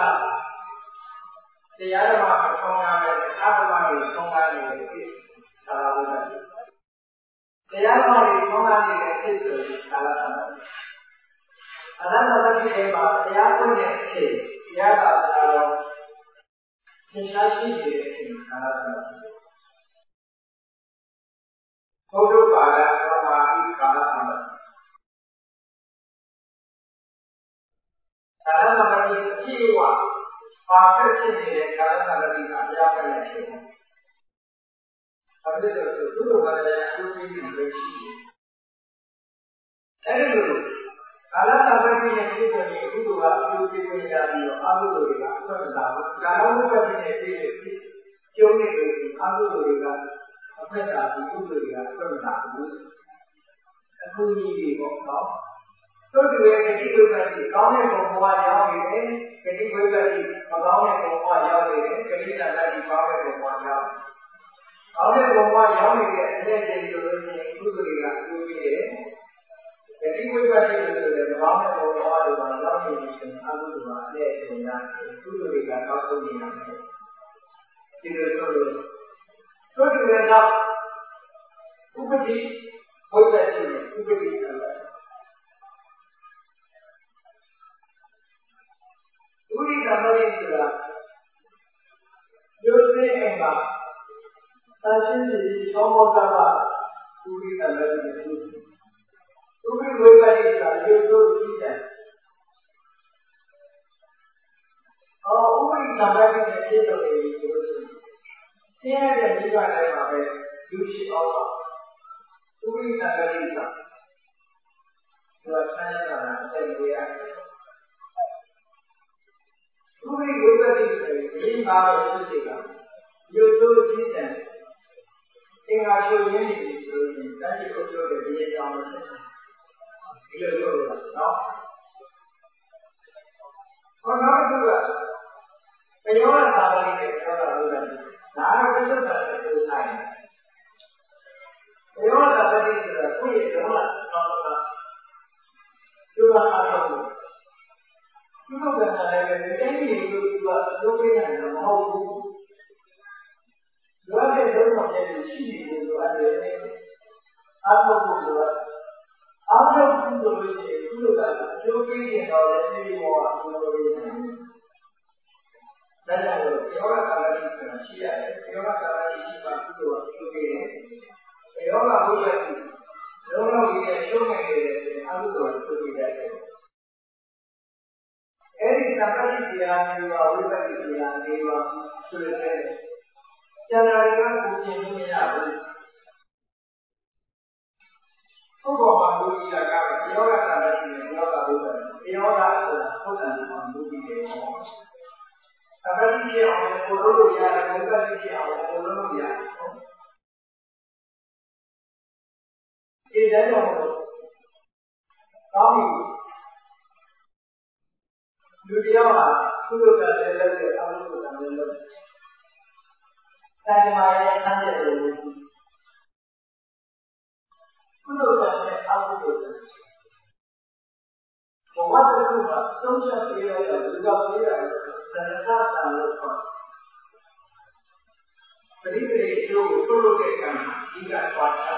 တရားဓမ္မအထောင်းထားတဲ့အာဓမ္မတွေထောင်းထားနေတဲ့ကာလဝိပဿနာတရားဓမ္မတွေထောင်းထားနေတဲ့အဖြစ်ဆိုကာလသမารအနန္တတတိတွေမှာတရားပွင့်တဲ့အချိန်တရားသာတရားတော်သင်္ချာရှိနေတဲ့အချိန်ကာလသမารဘုဒ္ဓဘာသာသမာဓိကာလသမารကာလသမารကြီးအပြည့်အဝပါဖက်ဖြစ်နေတဲ့ကာလသမารကြီးကတရားပွင့်တဲ့အချိန်အဲဒီလိုသူတို့ဘာလဲအထူးပြီးလို့ရှိတယ်အဲဒီလိုကာလသမารကြီးရဲ့ဖြစ်ပေါ်ရေးကုသိုလ်ကအထူးပြီးခွင့်ရပြီးတော့အကုသိုလ်တွေကအဆွတ်တာဘူးကာလဝိပဿနာရဲ့ဖြစ်ကျုံးနေလို့အကုသိုလ်တွေကအဖက်တာဒီကုသိုလ်တွေကအဆွတ်တာဘူးအခုကြီးတွေပေါ့နော်တို့တွေရဲ့ဂတိဝိပဿနာကောင်းတဲ့ဘုံဘဝရောက်နေတယ်ဂတိဝိပဿနာမကောင်းတဲ့ဘုံဘဝရောက်နေတယ်ဂတိတန်တတ်ကောင်းတဲ့ဘုံဘဝရောက်ကောင်းတဲ့ဘုံဘဝရောက်နေတဲ့အတဲ့ချိန်ဆိုလို့ရှိရင်ကုသိုလ်တွေကအကျိုးပေးတယ်ဂတိဝိပဿနာဆိုတဲ့ကောင်းတဲ့ဘုံဘဝတွေမှာရောက်နေလို့ရှိရင်အကုသိုလ်ကအတဲ့ချိန်ရတယ်ကုသိုလ်တွေကကောက်ဆုံးနေရတယ်ဒီလိုဆိုလို့တို့တွေကတော့ဥပတိဝိပဿနာဥပတိဆိုတာဥရိကမရိဆိုတာရုပ်သိအိမ်မှာသာရှင်းစီသောမောကပါဥရိကမရိဥပရိဝိပဿနာဆိုတာရုပ်သိကြည့်တယ်ဥပရိကမရိနဲ့ပြည့်စုံနေပြီဆိုလို့ရှိရင်ဆင်းရဲတဲ့မိဘတိုင်းမှာပဲလူရှိအောင်ပါဥပရိကမရိကသူကဆန်းရတာအကျင့်တွေရတယ်ဥပရိဝိပဿနာဆိုရင်ဒီမှာပဲဖြစ်နေတာရုပ်သိကြည့်တယ်အင်္ဂါချုပ်ရင်းနေပြီဆိုရင်တတိဥပ္ပဒေရဲ့ကြောင်းလို့ဖြစ်တယ်ဒီလိုပြောလို့နော်ဟောနောက်တစ်ခုကဘယောဂသာဝတိနဲ့ပြောတာလို့လည်းဒါတော့ပြဿနာတွေပြောနိုင်ဘယောဂသာဝတိဆိုတာကိုယ့်ရဲ့ဓမ္မသောတာသူကအားထုတ်လို့ဒီလိုကလည်းဒီတိုင်းနေလို့သူကလုပ်ပေးနိုင်မှာမဟုတ်ဘူးလောကရဲ့ဒုက္ခတွေရှိနေတယ်လို့အဲ့ဒါအားထုတ်ဖို့ဆိုတာအားထုတ်ဖို့ဆိုလို့ရှိရင်ဒီလိုကအကျိုးပေးရင်တော့လည်းဒီလိုကအကျိုးပေးနိုင်တယ်ဒါကြောင့်ယောဂကာလတိဆိုတာရှိရတယ်ယောဂကာလတိရှိမှဒီလိုအကျိုးပေးတယ်ယောဂဘုရားကြီးလောကကြီးရဲ့ရှုံးနေတယ်အမှုတော်အကျိုးပေးတယ်အဲဒီသံဃာတိတရားမျိုးကဝိပဿနာတရားလေးပါဆိုတဲ့ကျန်တာတွေကကိုကျင်လို့မရဘူးဥပမာလူကြီးကတော့ယောဂသံဃာတိနဲ့ယောဂဘုရားယောဂဆိုတာပုဒ်တယ်မှာလူကြီးတွေပေါ့သံဃာတိဖြစ်အောင်ကိုလို့လို့ရတယ်ဘုရားတိဖြစ်အောင်ကိုလို့လို့ရတယ်ဒီတိုင်းတော့ကောင်းပြီလူတရားဟာကုသိုလ်ကလည်းလုပ်တယ်အကုသိုလ်ကလည်းလုပ်တယ်။ဆိုင်မှာရဲ့အမ်းတဲ့လူကုသိုလ်ကလည်းအကုသိုလ်ကဘဝတစ်ခုမှာဆုံးဖြတ်ပေးရတဲ့လူကပေးရတယ်သရဏတန်လို့ခေါ်ပရိသေကျိုးကိုထုတ်လုပ်တဲ့ကံဒီကသွားတာ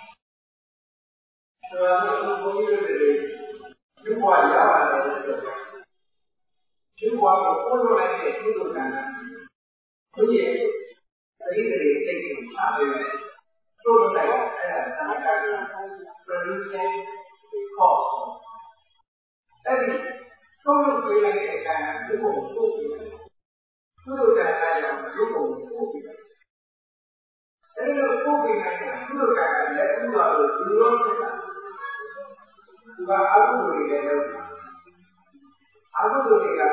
ဆိုတော့ဘုန်းကြီးတို့လူဘဝရပါတယ်ဆိုတော့ဒီဘဝကိုပို့လို့လိုက်တဲ့ကုသိုလ်ကံသူရဲ့ပရိသေစိတ်ကိုအားပေးတယ်ပို့လို့လိုက်အဲ့ဒါသံဃာက production cost အဲ့ဒီပို့လို့ပေးလိုက်တဲ့ကံဒီဘုံပို့ပြီးတယ်ကုသိုလ်ကံအားကြောင့်ဒီဘုံပို့ပြီးတယ်အဲ့လိုပို့ပြီးလိုက်တဲ့ကုသိုလ်ကံလည်းဥပါလို့ဒီလိုဖြစ်တာသူကအကုသိုလ်တွေလည်းလုပ်အကုသိုလ်တွေက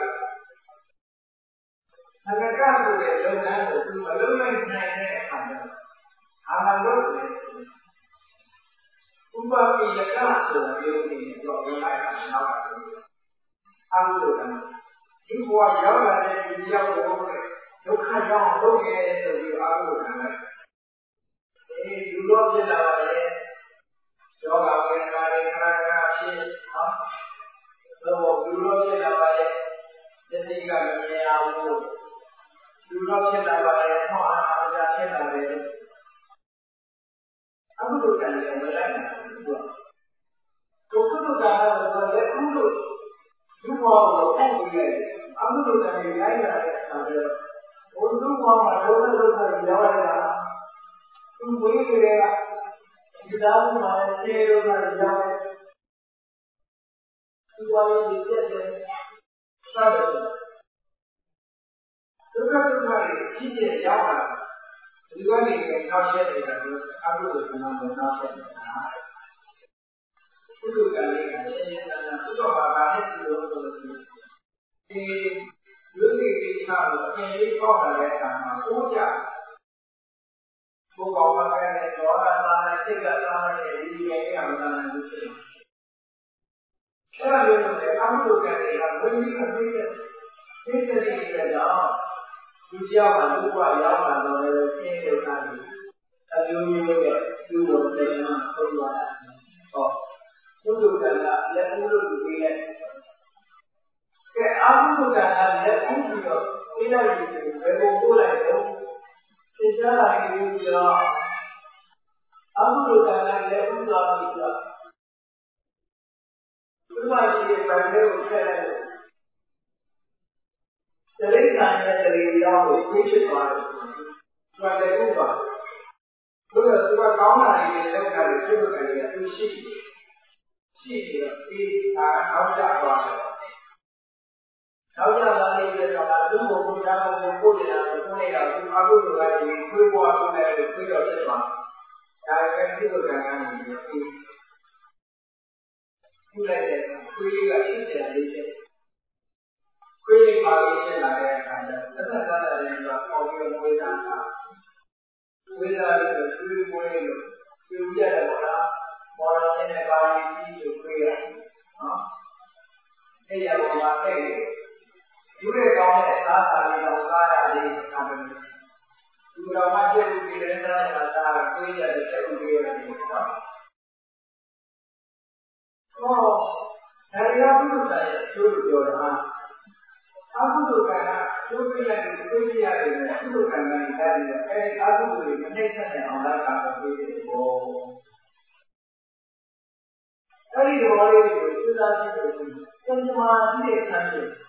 သက္ကကဆိုတဲ့လုပ်ငန်းကိုသူမလုပ်နိုင်တဲ့အခါကျတော့အာမလို့တယ်ဥပပိယကဆိုတာမျိုးတွေတော့ဘယ်လိုက်တာနောက်ပါတယ်အကုသိုလ်ကဒီဘဝရောက်လာတဲ့ဒီကြောင့်တော့ဒုက္ခကြောင့်လုပ်ရဲဆိုပြီးအားလို့ခံလိုက်လူတော့ဖြစ်လာပါလေယောဂဝေဒနာတွေခဏခဏဖြစ်တော့လူတော့ဖြစ်လာပါလေသတိကမမြင်အောင်လူတော့ဖြစ်လာပါလေဟောအားကြဖြစ်လာတယ်အခုတို့ကလည်းမလိုက်နိုင်ဘူးသူကကုသကကတော့လည်းအခုတို့လူဘောကိုအဲ့ဒီလေအခုတို့ကလည်းလိုက်လာတဲ့အခါကျတော့ဘုံလူဘောမှာဒုက္ခရောက်ရတာသူဝိသေကဒီသားမှာခြေတို့ကရောက်တယ်သူဝါရီပြည့်တယ်စတယ်ဒုက္ခတွေကြီးကျယ်ရောက်လာဒီကနေနောက်ဆက်နေတာကအခုတို့ကနောက်ဆက်နေတာဘုဒ္ဓကလည်းအရှင်းနေတာဘုရားဘာသာနဲ့ဒီလိုဆိုလို့ဒီလူတွေကိစ္စကိုအရင်လေးပေါက်လာတဲ့အခါမှာဟိုးကြဘုရားဘာသာနဲ့ဒေါသသာနဲ့စိတ်ကသာနဲ့ဒီရဲ့အမှန်တန်ကိုဖြစ်တယ်။အဲ့ဒါမျိုးနဲ့အမှုတို့ကလည်းဝိနည်းအသိတဲ့သိတဲ့ကြောင့်ဒီကြောင့်လူ့ဘဝရောက်လာတော့လည်းရှင်းတဲ့အခါကြီးအကျိုးမျိုးရဲ့ဒီလိုတရားမှာဆုံးသွားတာ။ဟောဘုဒ္ဓကလည်းလက်ဦးလို့ဒီရဲ့ကဲအမှုတို့ကလည်းလက်ဦးပြီးတော့သိလိုက်ပြီဘယ်ကိုပို့လိုက်တော့သိကြတာကြီးပြီးတော့အမှုတို့ကလည်းလက်ဦးသွားပြီးတော့ဒီမှာရှိတဲ့ဗန်တွေကိုထည့်လိုက်လို့တရိစ္ဆာန်ရဲ့တရေရောကိုသိဖြစ်သွားတယ်ဆိုတာလည်းဥပ္ပါဘုရားသူကကောင်းတာတွေလုပ်တာတွေပြုလုပ်တာတွေသူရှိပြီးဒီနောက်ကျသွားတယ်နောက်ကျသွားတဲ့အတွက်တော့လူကိုဘုရားကိုပို့နေတာကိုကိုယ်နေတာသူအကုသိုလ်ကတွေခွေးပွားဆုံးတယ်လို့ခွေးတော့ဖြစ်သွားတယ်ဒါပေမဲ့ကုသိုလ်ကံကနေပြီးပြုလိုက်တဲ့ခွေးလေးကဖြစ်တယ်လေးဖြစ်ခွေးလေးပါလေးဖြစ်လာတဲ့အခါကျတော့သက်သက်သာသာလေးကအော်ပြီးဝေဒနာဝေဒနာလေးကိုခွေးပွေးလို့ပြုကြတယ်ပေါ့လားပေါ်လာတဲ့ပါဠိကြီးကိုခွေးရနော်အဲ့ရတော့မှာအဲ့ဒီလိုကောင်းတဲ့သာသာလေးတော့စားရလေးအမှန်ဒီတော့မှကျုပ်ဒီရင်းသားနဲ့သာခွေးရတယ်ကျုပ်ဒီရတယ်နော်ဟောဒါရဘုရားရဲ့ကျိုးလို့ပြောတာအကုသိုလ်ကံကကျိုးပြရတယ်ကိုပြရတယ်နဲ့အကုသိုလ်ကံကနေတယ်အဲဒီအကုသိုလ်တွေမနှိမ့်ဆက်နိုင်အောင်လိုက်တာပဲပြည့်တယ်ပေါ့အဲဒီတော်လေးကိုစဉ်းစားကြည့်လို့စင်ကြမာရှိတဲ့ဆန်းတယ်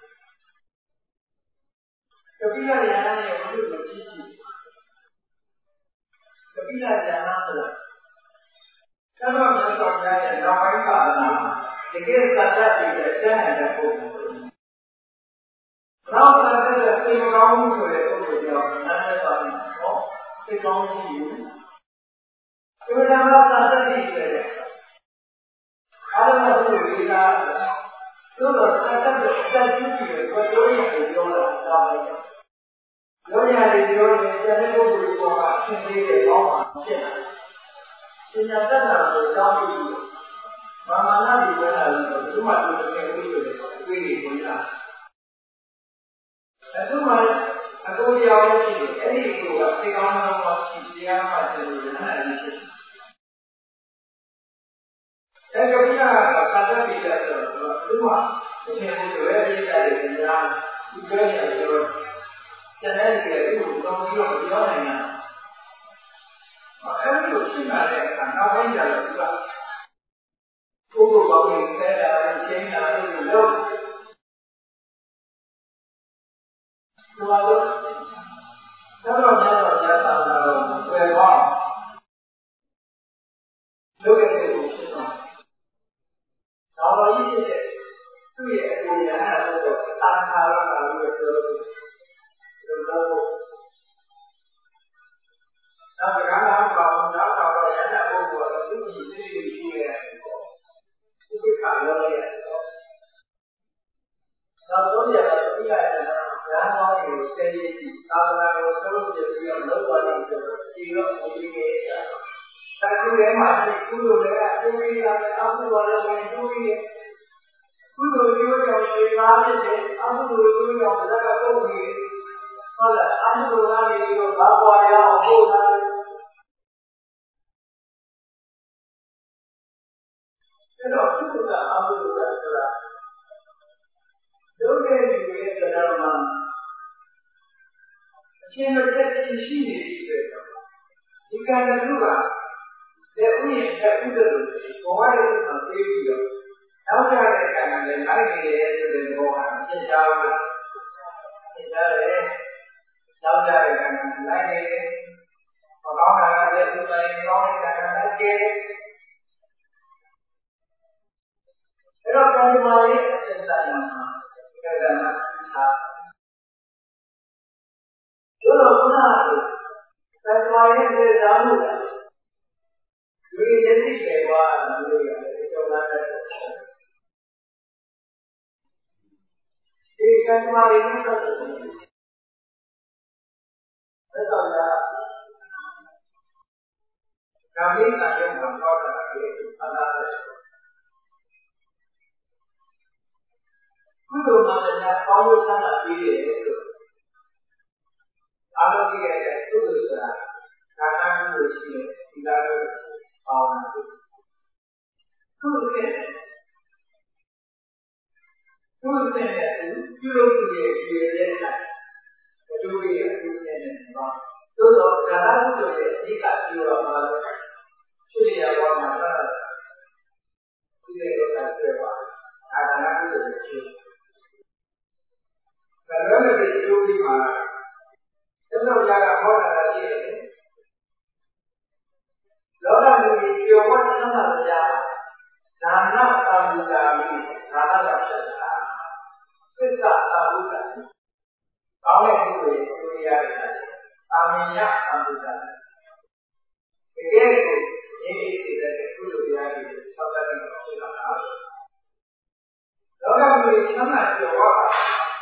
ကပိလယနာရဲ့ဘုရားကိုကြည့်ကြည့်ကပိလယနာဆိုတာသဘောမြတ်စွာဘုရားရဲ့နောက်ပိုင်းကာလမှာတကယ်သတ္တတည်းရဲ့ကျမ်းတဲ့ပုဂ္ဂိုလ်နောက်သတ္တတဲ့စေကောင်းမှုဆိုတဲ့ပုဂ္ဂိုလ်ကြောင့်နာမည်ပါမယ်ဟောစေကောင်းရှိယူဒီမှာသတ္တတည်းရဲ့အားလုံးကိုဒီကသို့တော့သတ္တတဲ့တန်ကျူးကြီးရဲ့ကိုယ်တော်ရဲ့ပြောတာဒါပဲလောရတယ်ပြောရင်ကျန်တဲ့ပုဂ္ဂိုလ်ကအရှင်းသေးတဲ့ကောင်းမှာဖြစ်တယ်ပညာတတ်တာကိုကြောင်းပြီးမာမနာဒီဝဲလာလို့ဒီမှာသူတကယ်ပြီးဆိုတဲ့အတွေ့အကြုံလာအခုမှအကူတရားရှိတယ်အဲ့ဒီကိုကသိကောင်းကောင်းရှိတရားမှတယ်လို့လည်းအဲ့ဒီဖြစ်တယ်အဲ့ဒီကကာတပိတဆိုတော့ဒီမှာဒီနေ့ဒီဝဲရိတာတွေများဒီပြောရဆိုတော့ကျန်တဲ့တွေအခုကောင်းပြီးတော့ပြောနိုင်တာအဲ့ဒီလိုရှိလာတဲ့အခါနောက်ပိုင်းကျတော့သူကကိုယ်ကိုယ်ကောင်းနေခဲ့တာချင်းတာလို့လုပ်သူကတော့တော့ညတော့ညတာတော့ဝယ်ပါလုပ်ရတဲ့ကိုဖြစ်တော့တော်ကြီးဖြစ်တဲ့သူ့ရဲ့အကိုရဟန်းတော့တာခါရတာလို့ပြောလို့နောက်ကြမ်းလာပါဘူးနောက်တော့ရတဲ့ပုဂ္ဂိုလ်ကသူ့ကြီးသိသိရှိရတယ်ပေါ့သူ့ခါလို့ရတယ်တော့နောက်ဆုံးရတာပြရတယ်ဉာဏ်တော်ကိုသိရည်သာသနာကိုဆုံးဖြတ်ပြီးတော့လုပ်သွားတယ်ဆိုတော့ဒီတော့ဒီရဲ့တခုထဲမှာဒီကုသိုလ်တွေကအကျိုးပေးတာပဲအကုသိုလ်တွေဝင်ကျိုးပေးတယ်ကုသိုလ်ကျိုးကြောင့်ရွှေသားဖြစ်တယ်အကုသိုလ်ကျိုးကြောင့်ဇက်ကကုန်ပြီဟုတ်လားအကုသိုလ်ကနေပြီးတော့ဘာပွားရအောင်ပို့လာတယ်အဲ့တော့ကုသိုလ်ကအကုသိုလ်ကဆိုတာလုံးတဲ့လူရဲ့တရားမှာအချင်းတစ်သက်ရှိနေပြီပဲဒီကံကလူကလက်ဥယျာဉ်လက်ဥဒ္ဒလို့ဘဝရဲ့မှာပြေးပြီးတော့နောက်ကြတဲ့ကံကလည်းလိုက်နေတယ်ဆိုတဲ့ဘောဟာဖြစ်ကြဘူးဖြစ်ကြတယ်နောက်ကြတဲ့ကံကလိုက်နေတယ်မကောင်းတာကလည်းဥပ္ပယကောင်းတဲ့ကံကလိုက်တယ်အဲ့တော့ကာယမာရဲ့အစဉ်တန်မှာကံကမှာသာတို့တော့ခုနကကာယမာရဲ့စေတမှုကလူရည်သိတယ်ကွာလူရည်ရတယ်ကျောင်းသားတဲ့ဒီကံမာရင်းနဲ့ပတ်သက်တယ်သက်တော်ကကာမိအယုံမှာပေါက်တာလေအလားတူကုသိုလ်မှာလည်းပေါင်းလို့ဆန္ဒပြီးတယ်လို့အာရုံကြီးရဲ့ကုသိုလ်ဆိုတာဒါနကုသိုလ်ရှိတယ်ဒီလိုပေါင်းတာကုသိုလ်နဲ့ပြုလုပ်တဲ့ပြုလုပ်ရဲ့ရည်ရဲ့အကျိုးရဲ့အကျိုးနဲ့ပါသို့တော့ဒါနကုသိုလ်ရဲ့အဓိကပြုရမှာဖြစ်ရပါမှာလားဒီလိုကပြောပါဒါနကုသိုလ်ရဲ့အကျိုးဒါလည်းဒီအကျိုးဒီမှာသက်တော်ရကဟောတာရှိတယ်လောကလူကြီးပြောဝတ်သနာတရားဒါနပါဠိတာမိဒါနကဖြစ်တာသစ္စာသာဝုဒ္ဓကောင်းတဲ့ကုသိုလ်ကိုရရတယ်အာမညအမှုတာတကယ်ကိုဒီအိတ်တဲ့ကုသိုလ်တရားတွေဆောက်တတ်တဲ့ဖြစ်လာတာလောကလူကြီးချမ်းသာပြောဝတ်ပါ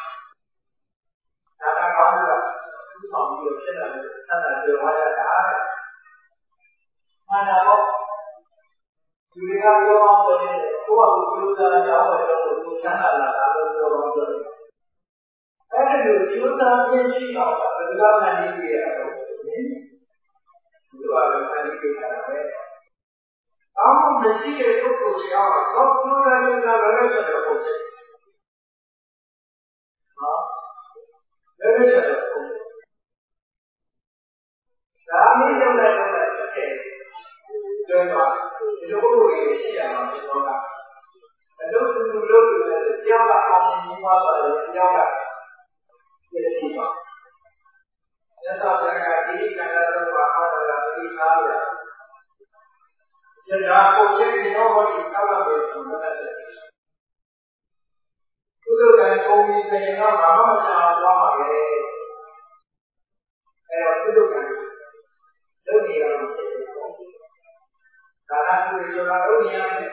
ဒါနကောင်းတာသူဆောင်ပြီးဖြစ်လာတဲ့သတ်တာပြောဝတ်ရတာမှန်တာပေါ့ဒီကပြောအောင်ဆိုရင်ကိုယ့်အကူပြုစားရအောင်လို့ကိုချမ်းသာလာတာလို့ပြောအောင်ဆိုရင်အဲ့ဒီလိုကျိုးစားပြည့်ရှိအောင်ဘယ်လိုမှနေပြရတော့ဒီလိုအလုပ်နေပြတာပဲအောင်းမရှိတဲ့ပုဂ္ဂိုလ်ကြောင့်တော့ကျိုးစားနေတာလည်းဆိုတော့ဟုတ်တယ်ဟာလည်းဆိုတော့ဟုတ်တယ်ဒါမင်းတို့လည်းတစ်ချက်ပြောပါဒီလိုပုဂ္ဂိုလ်တွေရှိရမှာဖြစ်တော့ကအလုပ်သူလုပ်လို့လည်းကြောက်တာအောင်မြင်သွားတယ်ကြောက်တာပြည့်စုံပါသက်တော်ကဒီကံတော်ဘာဟောတာဒီအားရကျန်တာပုံရိပ်ဒီတော့ဟောဒီတောက်တော့ပဲဆိုတော့ကုသိုလ်ကံပုံပြီးပြင်တော့ဘာမှမဆောင်တော့ပါလေအဲတော့ကုသိုလ်ကံလုပ်နေရမှာဖြစ်တယ်ဒါနကုသိုလ်ဆိုတာလုပ်နေရတယ်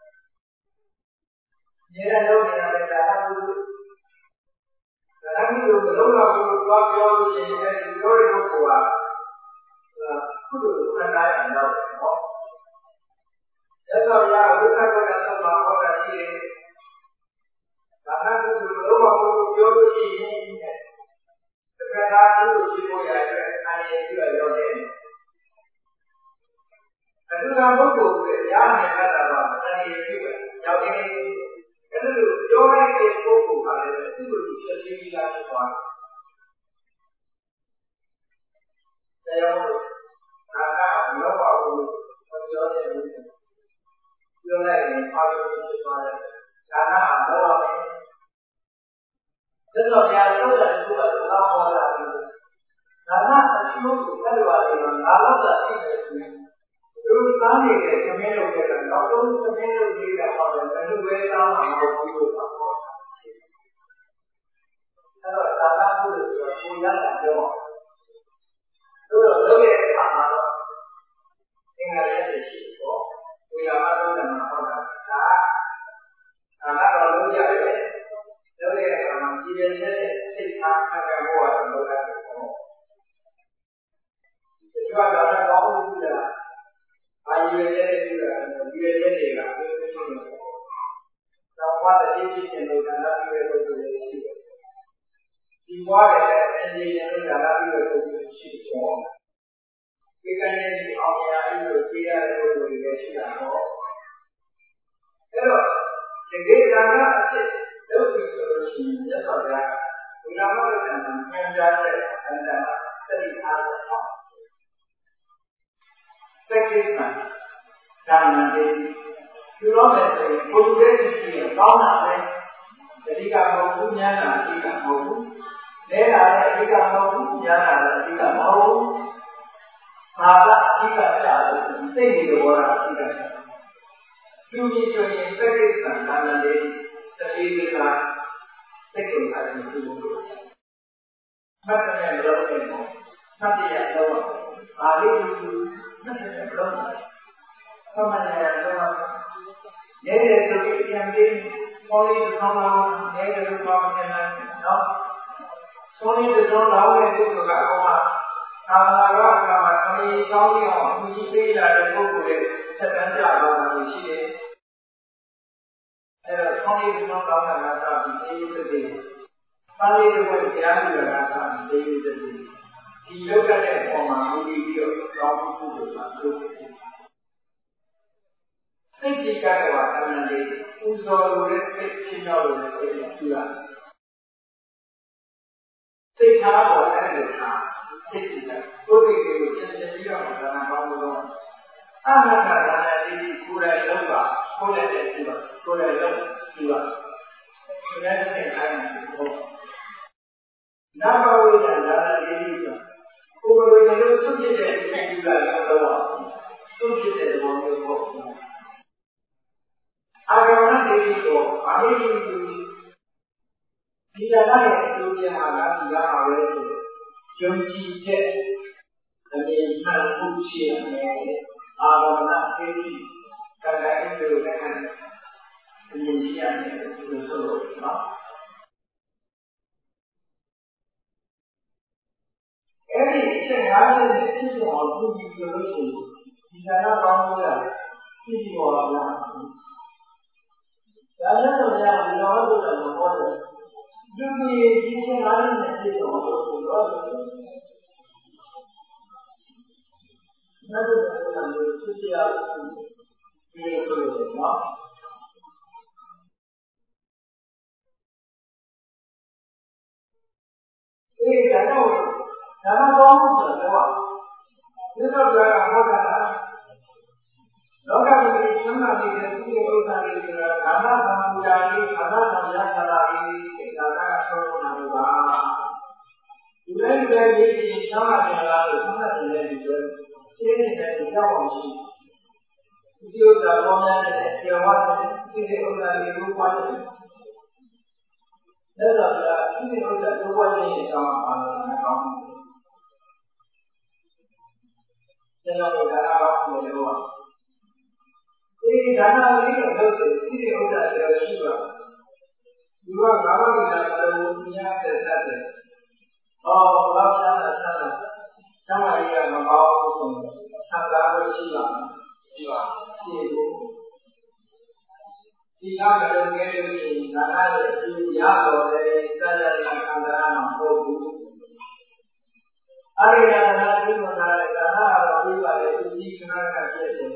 ။ဉာဏ်လုံးနေရတယ်ဒါနကုသိုလ်ဒါနကုသိုလ်လုံးဝကိုသွားပြောလို့ရှိရင်အဲဒီပြောရတဲ့ပုဂ္ဂိုလ်ကကုသိုလ်ကိုခံစားရအောင်တော့နော်။ဒါကြောင့်ရာဝိသကတသုတ်မှာဟောတာရှိတယ်။ဒါနကုသိုလ်လုံးဝကိုပြောလို့ရှိရင်တက္ကရာကုသိုလ်ရှိဖို့ရတဲ့အရည်ပြုရောက်တယ်။အတူတူပုဂ္ဂိုလ်ကရားနေတတ်တာတော့အရည်ပြုရောက်တယ်အဲ့လိုပြောလိုက်တဲ့ပုဂ္ဂိုလ်ကလည်းသူ့ကိုချက်ချင်းကြီးလာဖြစ်သွားတယ်။ဒါကြောင့်ဒါကလောဘကိုမပြောတဲ့လူပြောလိုက်ရင်အာရုံဖြစ်သွားတယ်။ဒါကလောဘပဲ။ဒါတော့ညာတော့တဲ့သူကလောဘလာတယ်။ဒါကအကျိုးကိုအဲ့လိုပါလေငါလောဘသိတယ်ဆိုရင်သူစားနေတဲ့သမင်းလုပ်တဲ့ကနောက်ဆုံးသမင်းလုပ်ပြီးတော့ဟောတယ်အလူပဲတောင်းအောင်လုပ်ပြီးတော့ဟောအဲ့တော့သာသနာ့ဘုရားဆိုကိုရတာပြောတို့တော့လုပ်ရဲ့အခါမှာတော့သင်္ခါရရဲ့ရှိပေါ့ကိုရမလို့လည်းမဟုတ်တာဒါကတော့လုပ်ရတယ်လုပ်ရဲ့အခါမှာကြည်ရတဲ့စိတ်အားအကံဘောရလုပ်ရတယ်ပေါ့ဒီကတော့တော့ကောင်းမှုပြတာအာရုံရဲ့ပြုတာဒီရဲ့တွေကပြောနေတယ်။တော့ဘာလဲ achieve in the Ganapi relationship. The water and the Ganapi relationship form. We can use the Omnia to clear the relation. The great Gana assist those solutions just for that. We are not going to manage and study how to talk. Practice man. You know that the progress is found out that the Gamo, Yana, the Gamo, there are the Gamo, Yana, the Gamo, Mala, the Gamo, say the word of the Gamo. You need to practice man, and the baby are second as you do. But I love them more. Nothing I love. I live to nothing I love. Come on, I love. There is a big campaign, only to come out, there is a problem, no. Only to know how they do to Gakoma. I mean, counting on who pay that book with it, set and job on the sheet. Only to know how to say it today. Only to go to the other and say it today. He looked at it from a movie view, long to the Safety Kakawa and the Uzo respect Chino to that. Take Harbor and the car, safety car, go to you, just a year of the Namamu. I'm not going to put a lower, put a silver, put a low silver. So that's the same time. Number one and another lady. Over the little subject that you guys are the one. Subject that one will go. I don't know if you go. I need you to be a liar to the Hanabi. Junji Jet, and the Hanabuchi and are not taking Kagaki to the hand. And then she and the solo. Every Shanghai is on good solution. He cannot wrong with us. He was not. The other way, we all do the water. You be teaching island and this also to God. Never than the 50 hours to be able to not. Hey, I know. Nama Bahu is the one. This is where I hold that. Local religion and the people are the Dana Samujari, Dana Samyakari, Dana Sonaruba. You then get in Shama and the religion, saying that the Yawashi. If you are the woman that you want, you will not be too much. That's why you will not do what you need to Then I will have to do it. Ini dana ini kalau ini sudah siapa? Dua kawan kita kalau punya terjadi. Oh, kalau sana, sama dia membawa pun, sama siapa? Siapa? Siapa kalau ini dana itu ya boleh saja dilakukan mampu. Ada yang dana itu menarik dana kalau dia itu kena kerja.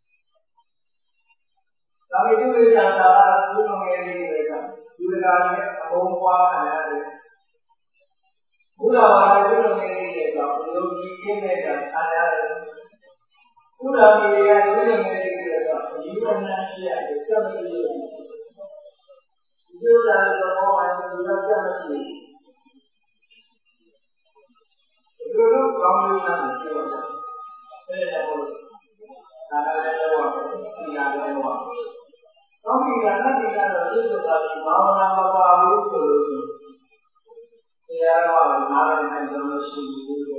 Kami itu bicara itu mengenai juga homework ada. Udah itu mengenai untuk bikin ada. Udah media itu mengenai Indonesia itu itu dari semua itu juga jadi. Itu kami nanti kita. Ada lewat, tidak ada lewat. Kami karena tidak ada itu tadi mau nama baru solusi. Siapa mana yang solusi itu?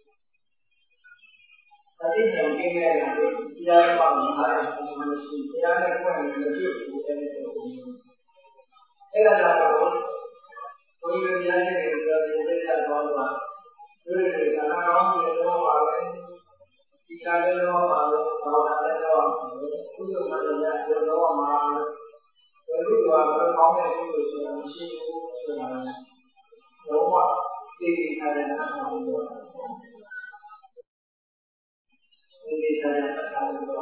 Tadi yang kita nanti siapa mana yang solusi? Siapa yang menunjuk bukan itu. Adalah koi kerja yang kita lakukan. Jadi karena kami itu orang jika ada orang kalau ada orang untuk menjadi orang လူကကောင်းတဲ့ပုဂ္ဂိုလ်ဆိုတာမရှိဘူးဆိုတာတော့ဘာသိနေတယ်နားထောင်လို့ဒီလိုဆက်ရတာလို့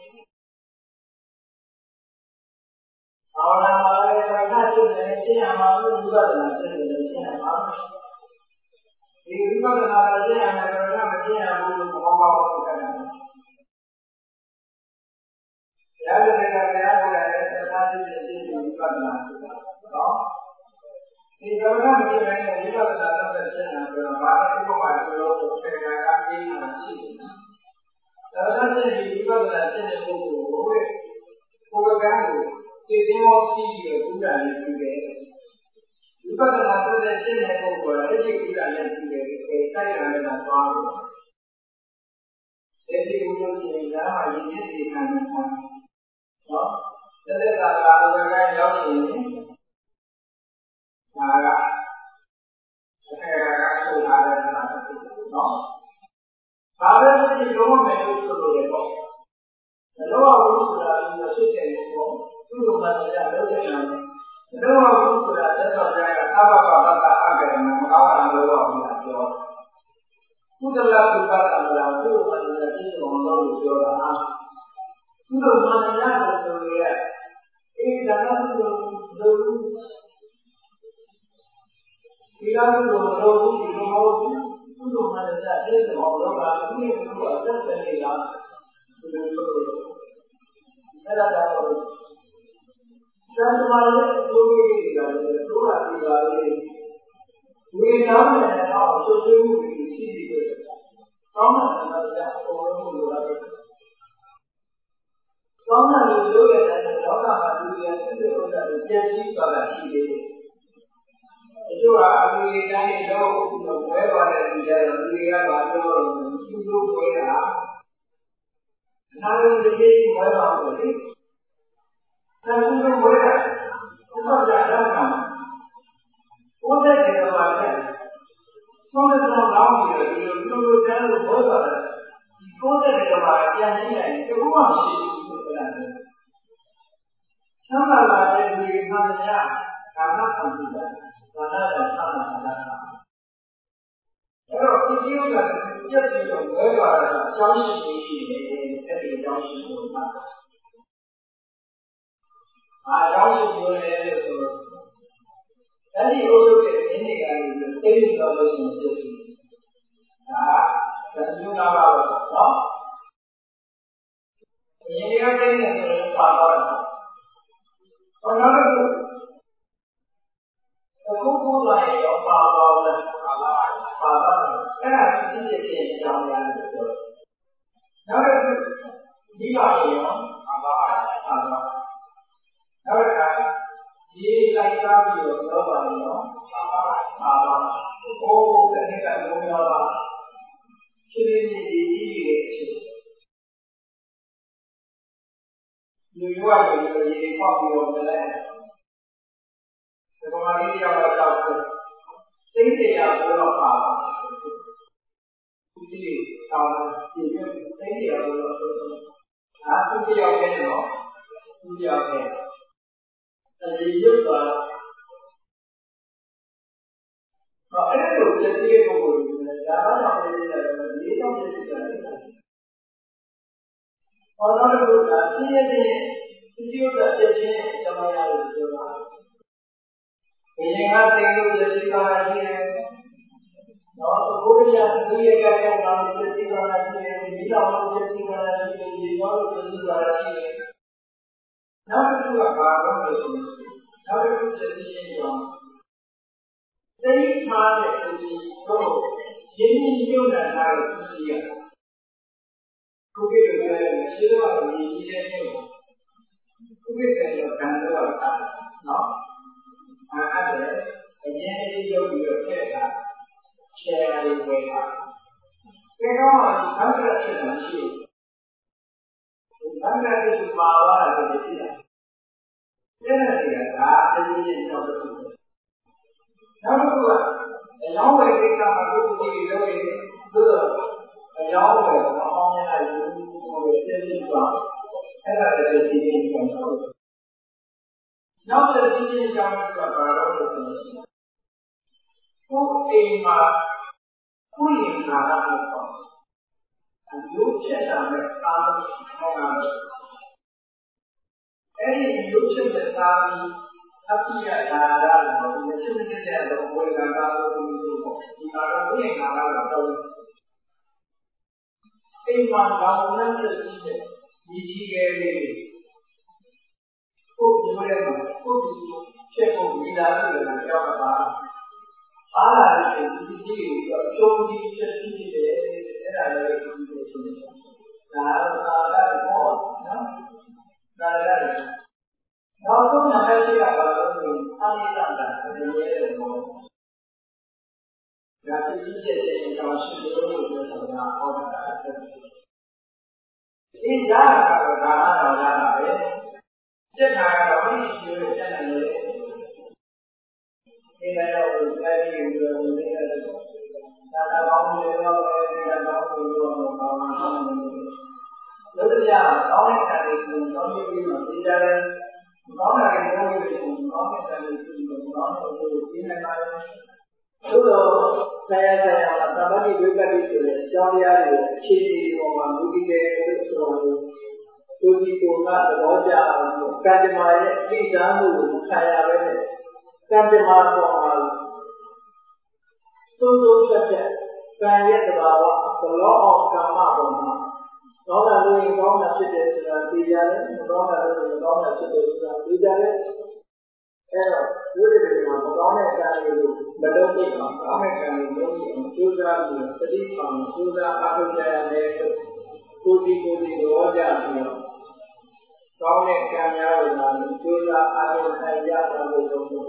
ဘာဝနာမှာလည်းပိုင်တာဖြစ်နေရှင်းရမှာလို့ဝိပဿနာဖြစ်နေရှင်းရမှာဒီဝိပဿနာကရှင်းရမယ်ဆိုတော့မရှင်းရဘူးလို့ဘောပါဘူးတဲ့။ရားတဲ့ကတရားကိုလည်းသမာဓိနဲ့ရှင်းပြီးဝိပဿနာဆိုတာနော်။ဒီကမ္ဘာမှာရှင်းနေတဲ့ဝိပဿနာတော့ရှင်းရဆိုတော့ဘာလို့ဥပမာဆိုလို့ပေကကပြင်းနေတာရှိနေတာ။ဒါကြောင့်ဒီဝိပဿနာရှင်းတဲ့ပုဂ္ဂိုလ်ကိုဘုရားကဒီသင်္ဘောကြီးပြီးတော့ဘုရားနဲ့ပြီးတယ်ဝိပဿနာဆိုတဲ့ရှင်းတဲ့ပုဂ္ဂိုလ်ကအဲ့ဒီဘုရားနဲ့ပြီးတယ်တိုက်ရတယ်မှာသွားတယ်အဲ့ဒီဘုရားရှင်ကမှယဉ်ကျေးစေခံနေတာနော်သက်သက်သာသာအဝကရောက်နေရင်ဒါကအထေရကဆိုထားတဲ့နာမည်နော်ဒါပဲဒီလုံးဝမယ်လို့ဆိုလို့ရတော့ဘယ်လိုအောင်ဆိုတာကိုသိတယ်ပေါ့သူ့လိုမှတရားလုပ်တဲ့နာမည်ဘယ်လိုအောင်ဆိုတာသက်တော်ကြအဘဘဘကအကရမမကောင်းတာလို့ပြောတာပြောကုသလကုသတာလားသူ့လိုမှတရားသိအောင်လုပ်လို့ပြောတာသူ့လိုမှတရားလို့ဆိုရအေးဒါကသူ့လိုဒီလိုလိုဒီလိုသူ့လိုမှတရားသိအောင်လုပ်တာသူ့ရဲ့သူ့အသက်သက်လေးကဒီလိုဆိုအဲ့ဒါတော့သံဃာရဲ့အကျိုးပေးတွေကလည်းတို့လာပြီးပါလေဝေဒနာနဲ့တော့ဆွေးနွေးမှုတွေရှိနေတယ်။ကောင်းတဲ့သမားတွေအပေါ်လုံးလိုလာတယ်။ကောင်းတဲ့လူတို့ရဲ့လောကမှာလူတွေဆက်သွယ်ဥစ္စာတွေကျန်ရှိသွားတာရှိသေးတယ်။အကျိုးကအလူတွေတိုင်းတော့ဝဲသွားတဲ့လူတွေကတော့လူတွေကဘာပြောလို့သူတို့ဝဲတာအနာဂတ်တွေကြီးဝဲသွားလို့လေသံဃာ့ဝဲတာဘုရားကြားတာဘုရားကျေတော်ပါတဲ့သုံးတဲ့တော်ကောင်းပြီးဒီလိုကျမ်းလို့ပြောတာဒီကိုယ်တဲ့တော်ပါပြန်ကြည့်လိုက်တခုမှမရှိဘူးဆိုတာလေချမ်းသာလာတဲ့ဒီမှန်တရားကာမခံပြီးတာဘာသာတော်ဆန္ဒတာအဲ့တော့ဒီကျိုးကပြည့်ပြီးတော့ဝဲသွားတာအကြောင်းရှိနေတယ်အဲ့ဒီအကြောင်းရှိလို့မှာအားကြောင့်ရှိနေတယ်ဆိုတော့အဲ့ဒီဥဒ္ဒရဲ့အင်းတွေကလည်းသိနေတော့လို့ရှိရင်ဖြစ်တယ်ဒါကသံဃာပါတော့နော်အင်းတွေကသိနေဆိုရင်ပါတော့တယ်ဟောနောက်တစ်ခုအခုလာရောပါတော့လဲပါတော့အဲ့ဒါသိတဲ့ကြောင်းရတယ်ဆိုတော့နောက်တစ်ခုဒီပါရောပါတော့နောက်တစ်ခါဒီလိုက်သားပြီးတော့ပြောပါရင်တော့ပါဘိုးတဲ့ကဘုံတော်ပါရှင်းရှင်းဒီကြီးရဲ့အချက်လူရွာတွေရေပေါက်ပြီးတော့လည်းဒီမှာလေးရောက်တော့သိတရားဘုရားပါဒီတောင်းဒီသိတရားဘုရားအားသူတရားပဲနော်သူတရားပဲအဲဒီရုပ်ကအဲ့လိုပြည့်စုံတဲ့ပုဂ္ဂိုလ်တွေဒါမှမဟုတ်လည်းဒီတော့ပြည့်စုံတယ်။ဟောတော့လို့ဒါသိရတဲ့ဒီရုပ်ကပြည့်ချင်းဓမ္မရလို့ပြောတာ။ဘယ်ရင်ကသိလို့ပြည့်စုံတာရှိတယ်။တော့ဘုရားသူရဲ့ကံကံကပြည့်စုံတာရှိတယ်။ဒီလောက်ပြည့်စုံတာရှိတယ်။ဒီတော့ပြည့်စုံတာရှိတယ်။နောက်တစ်ခုကဘာလို့လဲဆိုရင်နောက်တစ်ခုပြည့်စုံရောသိထားတဲ့သူတို့ရင်းနှီးမြှုပ်နှံထားတဲ့သူကြီးကခုကိစ္စလည်းရှိတော့ရင်းနှီးတဲ့မျိုးခုကိစ္စလည်းကံတော့တာနော်အဲ့ဒါအရင်အရေးလုပ်ပြီးတော့ထည့်တာရှယ်ယာတွေဝယ်တာဒါတော့ဘတ်ရက်ဖြစ်တာရှိတယ်ဘတ်ရက်ဖြစ်ပါသွားတာပဲရှိတယ်အဲ့ဒါကဒါအရေးကြီးတော့နောက်တစ်ခုကအယောင်းဝယ်ကိစ္စမှာသူ့ကိုယ်ကြီးလုပ်ရင်သူအယောင်းဝယ်အပေါင်းနဲ့လိုက်ဘူးဟိုပြည့်စုံသွားအဲ့ဒါလည်းဒီနေ့ပြန်တော့နောက်တစ်ချင်းချင်းကြောင်းကဘာလို့လဲဆိုတော့ကိုယ်အိမ်မှာကိုယ်ရင်နာတာလို့ပေါ့အလို့ချက်တာနဲ့အားလုံးဟောတာအဲ့ဒီလို့ချက်တဲ့သားကြီးအပိယဒါရလို့ဒီချက်တဲ့တော့ဘယ်ကတာလို့ဒီလိုပေါ့ဒီကတော့ကိုယ်ရင်နာတာတော့အိမ်မှာဘာလို့လဲဆိုတော့ဒီကြီးကလေးကိုယ်ပြောရမှာကိုယ်ချက်ဖို့ဒီလာလို့လည်းကြောက်ပါအားလာတဲ့ဒီကြီးကိုအကျုံးကြီးချက်ရှိတယ်အဲ့ဒါလည်းဒီလိုဆိုနေတာဒါကတော့ဘောနော်ဒါလည်းနောက်ဆုံးနံပါတ်7ကဘာလို့လဲအနိစ္စတာဒီလိုရဲ့ဘောဒါတိကျတဲ့ကောင်ရှိလို့ပြောတာဟောတာဒီဒါကတော့ဒါကတော့ရတာပဲစက်တာကတော့ဒီလိုစက်နေတယ်ဒီကတော့အဲဒီလိုမျိုးနေတာဒါကကောင်းတယ်တော့ဒီကတော့ဘုရားဘာမှမဆောင်ဘူးလို့တရားကောင်းတဲ့ခံလေးကိုကောင်းပြီးမှသိကြတယ်ကောင်းတဲ့ကောင်းတဲ့ကိုကောင်းတဲ့ခံလေးကိုကောင်းတဲ့ကိုသိနေပါတယ်သို့တော့ဆရာသဘာဝဝိပဿနာဆိုတဲ့ကျောင်းတရားတွေအခြေအနေပေါ်မှာမူတည်တယ်လို့ဆိုတော့ကိုဒီကိုကသဘောကျအောင်ကံကြမ္မာရဲ့အိဋ္ဌာမှုကိုခံရပဲနဲ့ကံကြမ္မာပေါ်မှာသုံးသုံးချက်ချက်ကံရဲ့သဘာဝဘလောအောင်ကမ္မပေါ်မှာကောင်းတာလို့ရင်ကောင်းတာဖြစ်တယ်ဆိုတာသိကြတယ်မကောင်းတာလို့ရင်မကောင်းတာဖြစ်တယ်ဆိုတာသိကြတယ်အဲ့တော့ဒီလိုတွေမှာမကောင်းတဲ့ကံတွေကိုမလုံးမိအောင်ကောင်းတဲ့ကံတွေလုံးမိအောင်ကြိုးစားပြီးသတိအောင်ကြိုးစားအားထုတ်ကြရတယ်ကိုယ်ဒီဘောကြပြီးတော့ကောင်းတဲ့ကံများကိုလာကြိုးစားအားထုတ်နိုင်ရတာလို့ပြောလို့